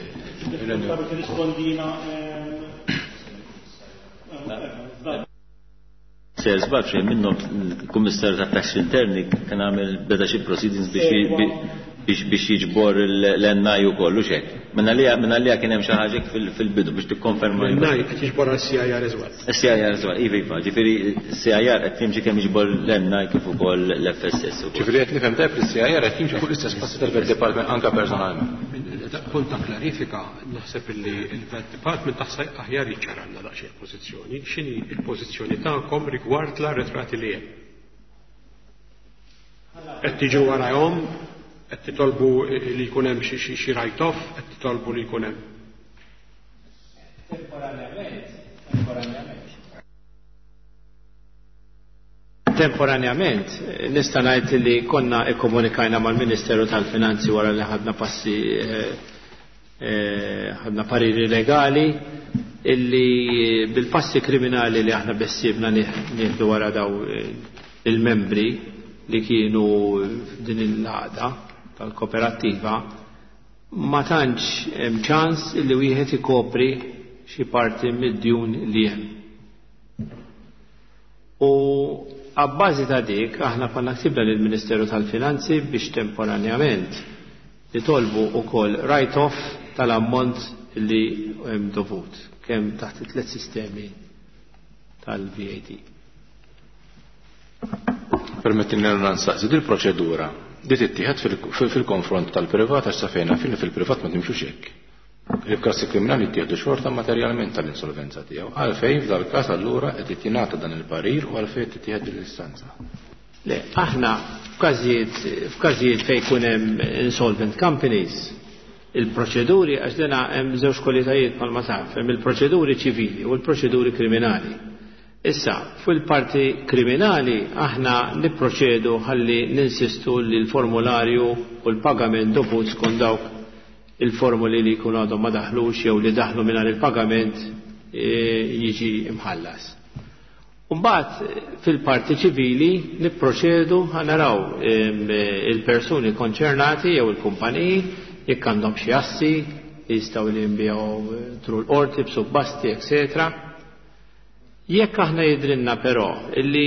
li Sers Bakri minnhom il-Kummissar tat-Taxxi Interni kien għamel beda xi proceedings biex jiġbor l-NI u kollu xek. Minna li kien hemm xi ħaġa fil-bidu biex tikkonferma. Ngħid qed jiġbor CIR eżwel. CIR eżwel, iva, ġifieri CIR qed jimxi kemm jiġbor l-NI kif ukoll l-FSS. Ġifieri qed nifhem tajb li-CIR qed jimxi fuq l-istess passi tal-Department anke personalment. Punt ta' klarifika, naħseb li l-Department taħsaj aħjar jiċċaranna daqsxejn il-pożizzjoni. X'inhi l-pożizzjoni tagħkom rigward l-arretrati li hemm? Qed tiġu warahom, qed titolbu li jkun hemm xi write-off, qed titolbu li jkun hemm. Temporanjament, nista' ngħid li konna ikkomunikajna mal-Ministeru tal-Finanzi wara li ħadna passi ħadna pariri legali illi bil-passi kriminali li aħna bessibna nieħdu wara daw il-membri li kienu din il-għada tal-koperattiva ma tantx hemm ċans illi wieħed ikopri xi parti mid-djun li hemm. U għabbażi ta' dik, aħna konna ktibna lill-Ministeru tal-Finanzi biex temporanjament li tolbu wkoll write-off tal-ammont li hemm dovut, kemm taħt it-tliet sistemi tal-VAT. Permettinni n-nansaqsi, il-proċedura di tittieħed fil-konfront tal-privat għax safejna fil-privat ma timxux hekk. Il-kassi kriminali jittieħdu xorta materjalment tal-insolvenza tiegħu. Għalfejn f'dal każ allura qed jingħata dan il-parir u għalfejn tittieħed l-istanza. Le, aħna f'każijiet fejn jkun hemm insolvent companies, il-proċeduri għax dena hemm żewġ kwalitajiet bħalma taf, hemm il-proċeduri ċivili u l-proċeduri kriminali. Issa, fil-parti kriminali aħna nipproċedu ħalli ninsistu li l-formularju u l-pagament dovut skont dawk il-formuli li jkunu għadhom ma daħlux jew li daħlu mingħajr il-pagament jiġi imħallas. Mbagħad fil-parti ċivili nipproċedu ħanaraw il-persuni konċernati jew il-kumpaniji jekk għandhom xi assi jistgħu li jinbigħu tru l-qorti b'subbasti, etc. Jekk aħna jidrinna però illi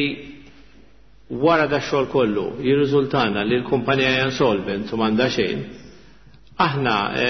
wara da xogħol kollu jirriżultana li l-kumpanija hija insolvent u m'għandha xejn, aħna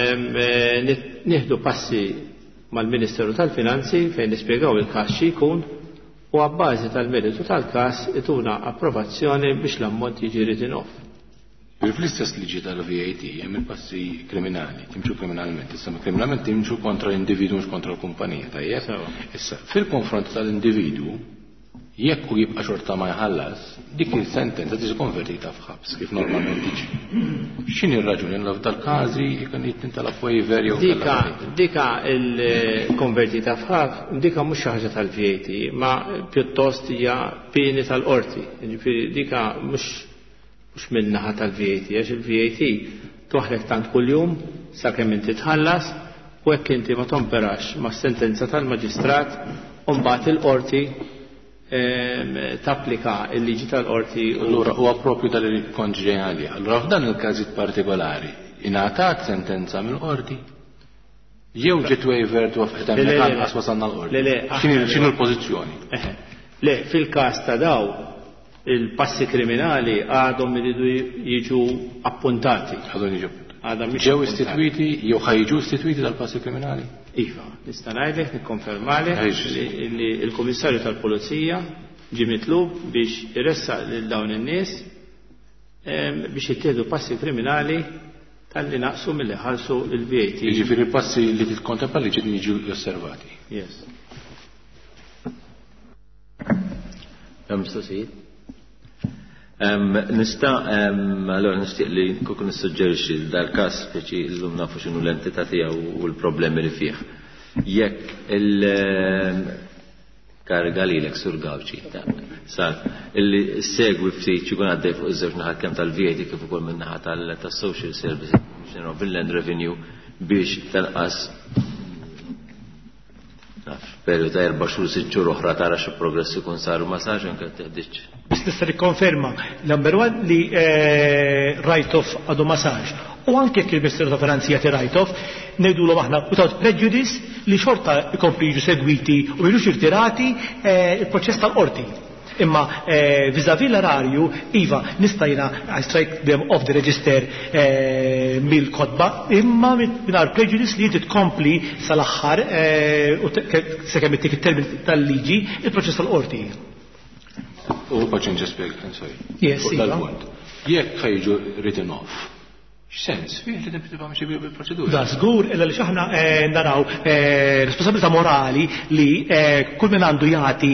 nieħdu passi mal-Ministeru tal-Finanzi fejn nispjegaw il-każ xi jkun u għabbażi tal-meritu tal-każ ituna approvazzjoni biex l-ammont jiġi written off. Fl-istess liġi tal-VAT hemm il-passi kriminali, timxu kriminalment, issa kriminalment timxu kontra l-individu mhux kontra l-kumpanija, tajjeb? Issa fil-konfront tal-individu jekk u jibqa' xorta ma jħallas, dik il-sentenza tiġi konvertita f'ħabs kif normalment tiġi. X'inhi r-raġuni l f'dal-każi jkun jittintalab waiver jew dika il-konvertita f'ħabs, dika mhux xi ħaġa tal-VAT, ma pjuttost hija pieni tal-qorti. Jiġifieri dika mhux min-naħa tal-VAT, għax il-VAT toħlek tant kuljum sakemm inti tħallas u hekk inti ma tomperax mas-sentenza tal-maġistrat u mbagħad il-qorti tapplika il-liġi tal-qorti. Allura huwa proprju tal-konġenjali. Allura f'dan il-każiet partikolari ingħatat sentenza mill-qorti jew ġiet waiver tu f'ħetem anqas wasalna l-qorti. X'inhu l-pożizzjoni? Le, fil-każ ta' daw il-passi kriminali għadhom iridu jiġu appuntati. Ġew istituiti jew ħajġu istituiti tal-passi kriminali? Iva, nista' ngħidlek nikkonfermalek li l-Kummissarju tal-Pulizija ġie mitlub biex iressaq lil dawn in-nies biex jittieħdu passi kriminali tal-li naqsu milli ħalsu il-VAT. Jiġifieri passi li titkontempla li ġiet jiġu osservati. Yes. Allora nixtieq li nkun nissuġġerixxi dal-każ speċi llum nafu x'inhu l-entità tiegħu u l-problemi li fih. Jekk il-kariga lilek sur Gawċi sar illi segwi ftit x'ikun għaddej fuq iż-żewġ naħat kemm tal-VAT kif ukoll min-naħa tas-Social Services bil-Land Revenue biex tanqas periodu ta' 4 xhur 6 xhur oħra tara xi progress ikun saru ma sarx anke teħdiġ. Biex nista' nikkonferma number one li write-off għadu ma sarx. U anke jekk il-Ministeru ta' Finanzi jagħti write-off, ngħidulhom aħna without prejudice li xorta jkompli jiġu segwiti u jiġux irtirati il-proċess tal-qorti. Imma vis-à-vis l-ararju, iva, nistajna I strike them off the register mill-kodba, imma mingħajr prejudice li titkompli sal-aħħar sakemm ittik it-termin tal-liġi il-proċess tal-qorti. U paċin ġaspek, sorry. Yes, iva. Jekk ħajġu written off, x'sens? Fih li tibqa' mexi bil-proċedura. Da żgur illa li x'aħna naraw responsabilità morali li kull min għandu jagħti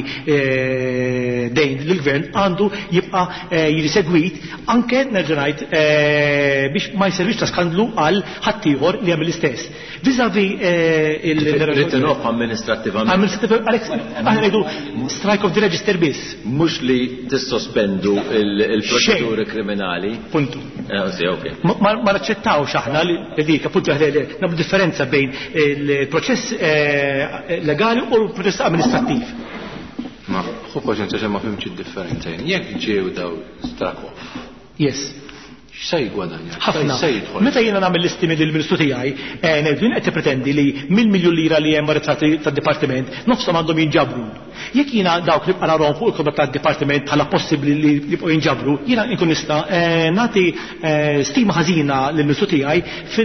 dejn lill-gvern għandu jibqa' jirisegwit anke nerġa' ngħid biex ma jsirvix ta' skandlu għal ħaddieħor li jagħmel l-istess. Vis-à-vis written off amministrattivament. Aħna ngħidu strike of the register biss. Mhux li tissospendu il-proċeduri kriminali. Puntu. Okay. Ma naċċettawx aħna li dik appuntu nagħmlu differenza bejn il-proċess legali u l-proċess amministrattiv. Ma ħu paċenza ma fimx id-differenza. Jekk ġew daw struck off. Yes. X'sej gwadanja? Ħafna. Meta jiena nagħmel l-istimi lill-Ministru tiegħi, ngħidlin qed tippretendi li mill-miljun lira li hemm retrati tad-dipartiment nofshom għandhom jinġabru. Jekk jiena dawk li bqa' narhom fuq il-kodba tad-dipartiment bħala possibbli li jibqgħu jinġabru, jiena nkun nista' nagħti stima ħażina lill-Ministru tiegħi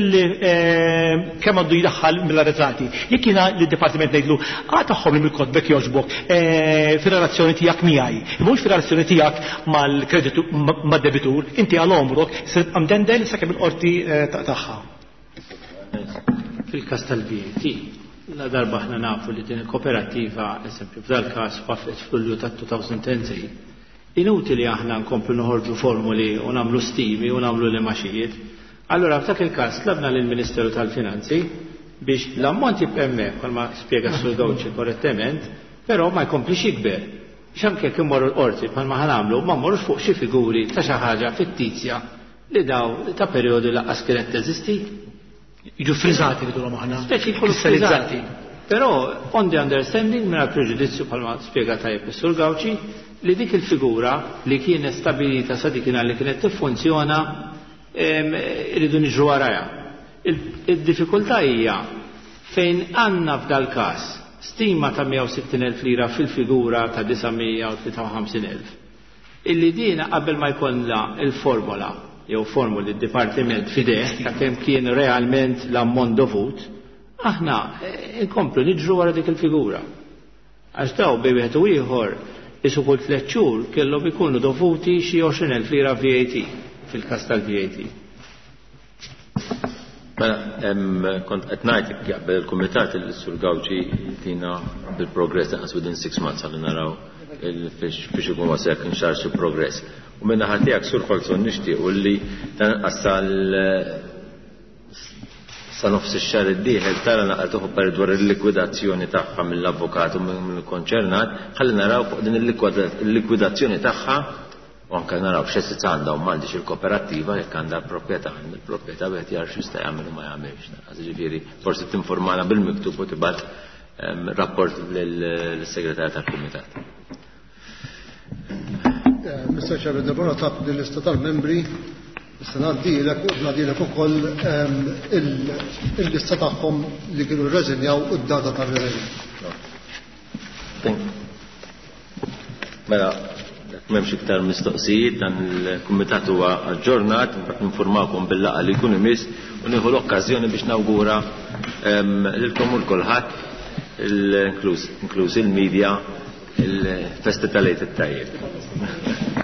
kemm għandu jdaħħal mill-retrati. Jekk jiena lid-dipartiment ngħidlu taħħom mill-kodbek jogħġbok fir-relazzjoni tiegħek miegħi, mhux fir-relazzjoni tiegħek mal-kreditu mad-debitur, inti għal omrok sir mdendel sakemm il-qorti tagħha. Fil-każ tal-VAT, la darba aħna nafu li din il-koperattiva, eżempju f'dal-każ waqfet f'Lulju tat-2010, inutili aħna nkomplu noħorġu formuli u nagħmlu stimi u nagħmlu l-maxijiet. Allura f'dak il-każ tlabna lill-Ministeru tal-Finanzi biex l-ammont jibqa' hemmhekk bħalma spjega Sur Gawċi korrettament, però ma jkomplix jikber. X'anke kien morru l-qorti bħalma ħanamlu ma mmorrux fuq xi figuri ta' xi ħaġa fittizja li daw ta' perjodu laqqas kienet teżisti. Jiġu frizzati li tulhom aħna. Speċi jkunu frizzati. Però on the understanding minn preġudizzju bħalma spjega tajjeb is-Sur Gawċi li dik il-figura li kienet stabilita sa dik li kienet tiffunzjona iridu niġru warajha. Il-diffikultà hija fejn għandna f'dal-każ stima ta' 160,000 lira fil-figura ta' 953,000. Illi dina qabel ma jkollna il-formola jew formuli d-dipartiment fideh ta' kemm kien realment l-ammont dovut, aħna nkomplu niġru wara dik il-figura. Għax daw bej wieħed u ieħor isu kull 3 xhur kellhom ikunu dovuti xi 20,000 lira VAT fil-każ tal-VAT. Kont qed ngħid jaqbel il-Kumitat il-Sur Gawċi tina bil-progress tanqas within 6 months ħalli naraw biex ikun wasek inxar xi progress. U minna ħatijak Sur Kolzon nixtiequ li tanqas sa nofs ix-xahar id-dieħel tara naqgħu per dwar il-likwidazzjoni tagħha mill-avukat u mill-konċernat, ħalli naraw fuq din il-likwidazzjoni tagħha u anke naraw x'essit għandha u m'għandix il-kooperattiva jekk għandha l-proprjetà il-proprjetà wieħed jara x'jista' jagħmel u ma jagħmilx. Ġifieri forsi tinformana bil-miktub u tibgħat rapport lill-segretarju tal-Kumitat. Mr. Chairman, nibgħu tab din lista tal-membri issa ngħaddilek ukoll il-lista tagħhom li kienu rreżenjaw u d-data tar-reżenja. Mela, m'hemmx iktar mistoqsijiet dan il-kumitat huwa aġġornat, mbagħad ninformakom bil-laqgħa li jkun imiss u nieħu l-okkażjoni biex nawgura lilkom u l-kulħadd inkluż il-media il-festi tal-għid it-tajjeb.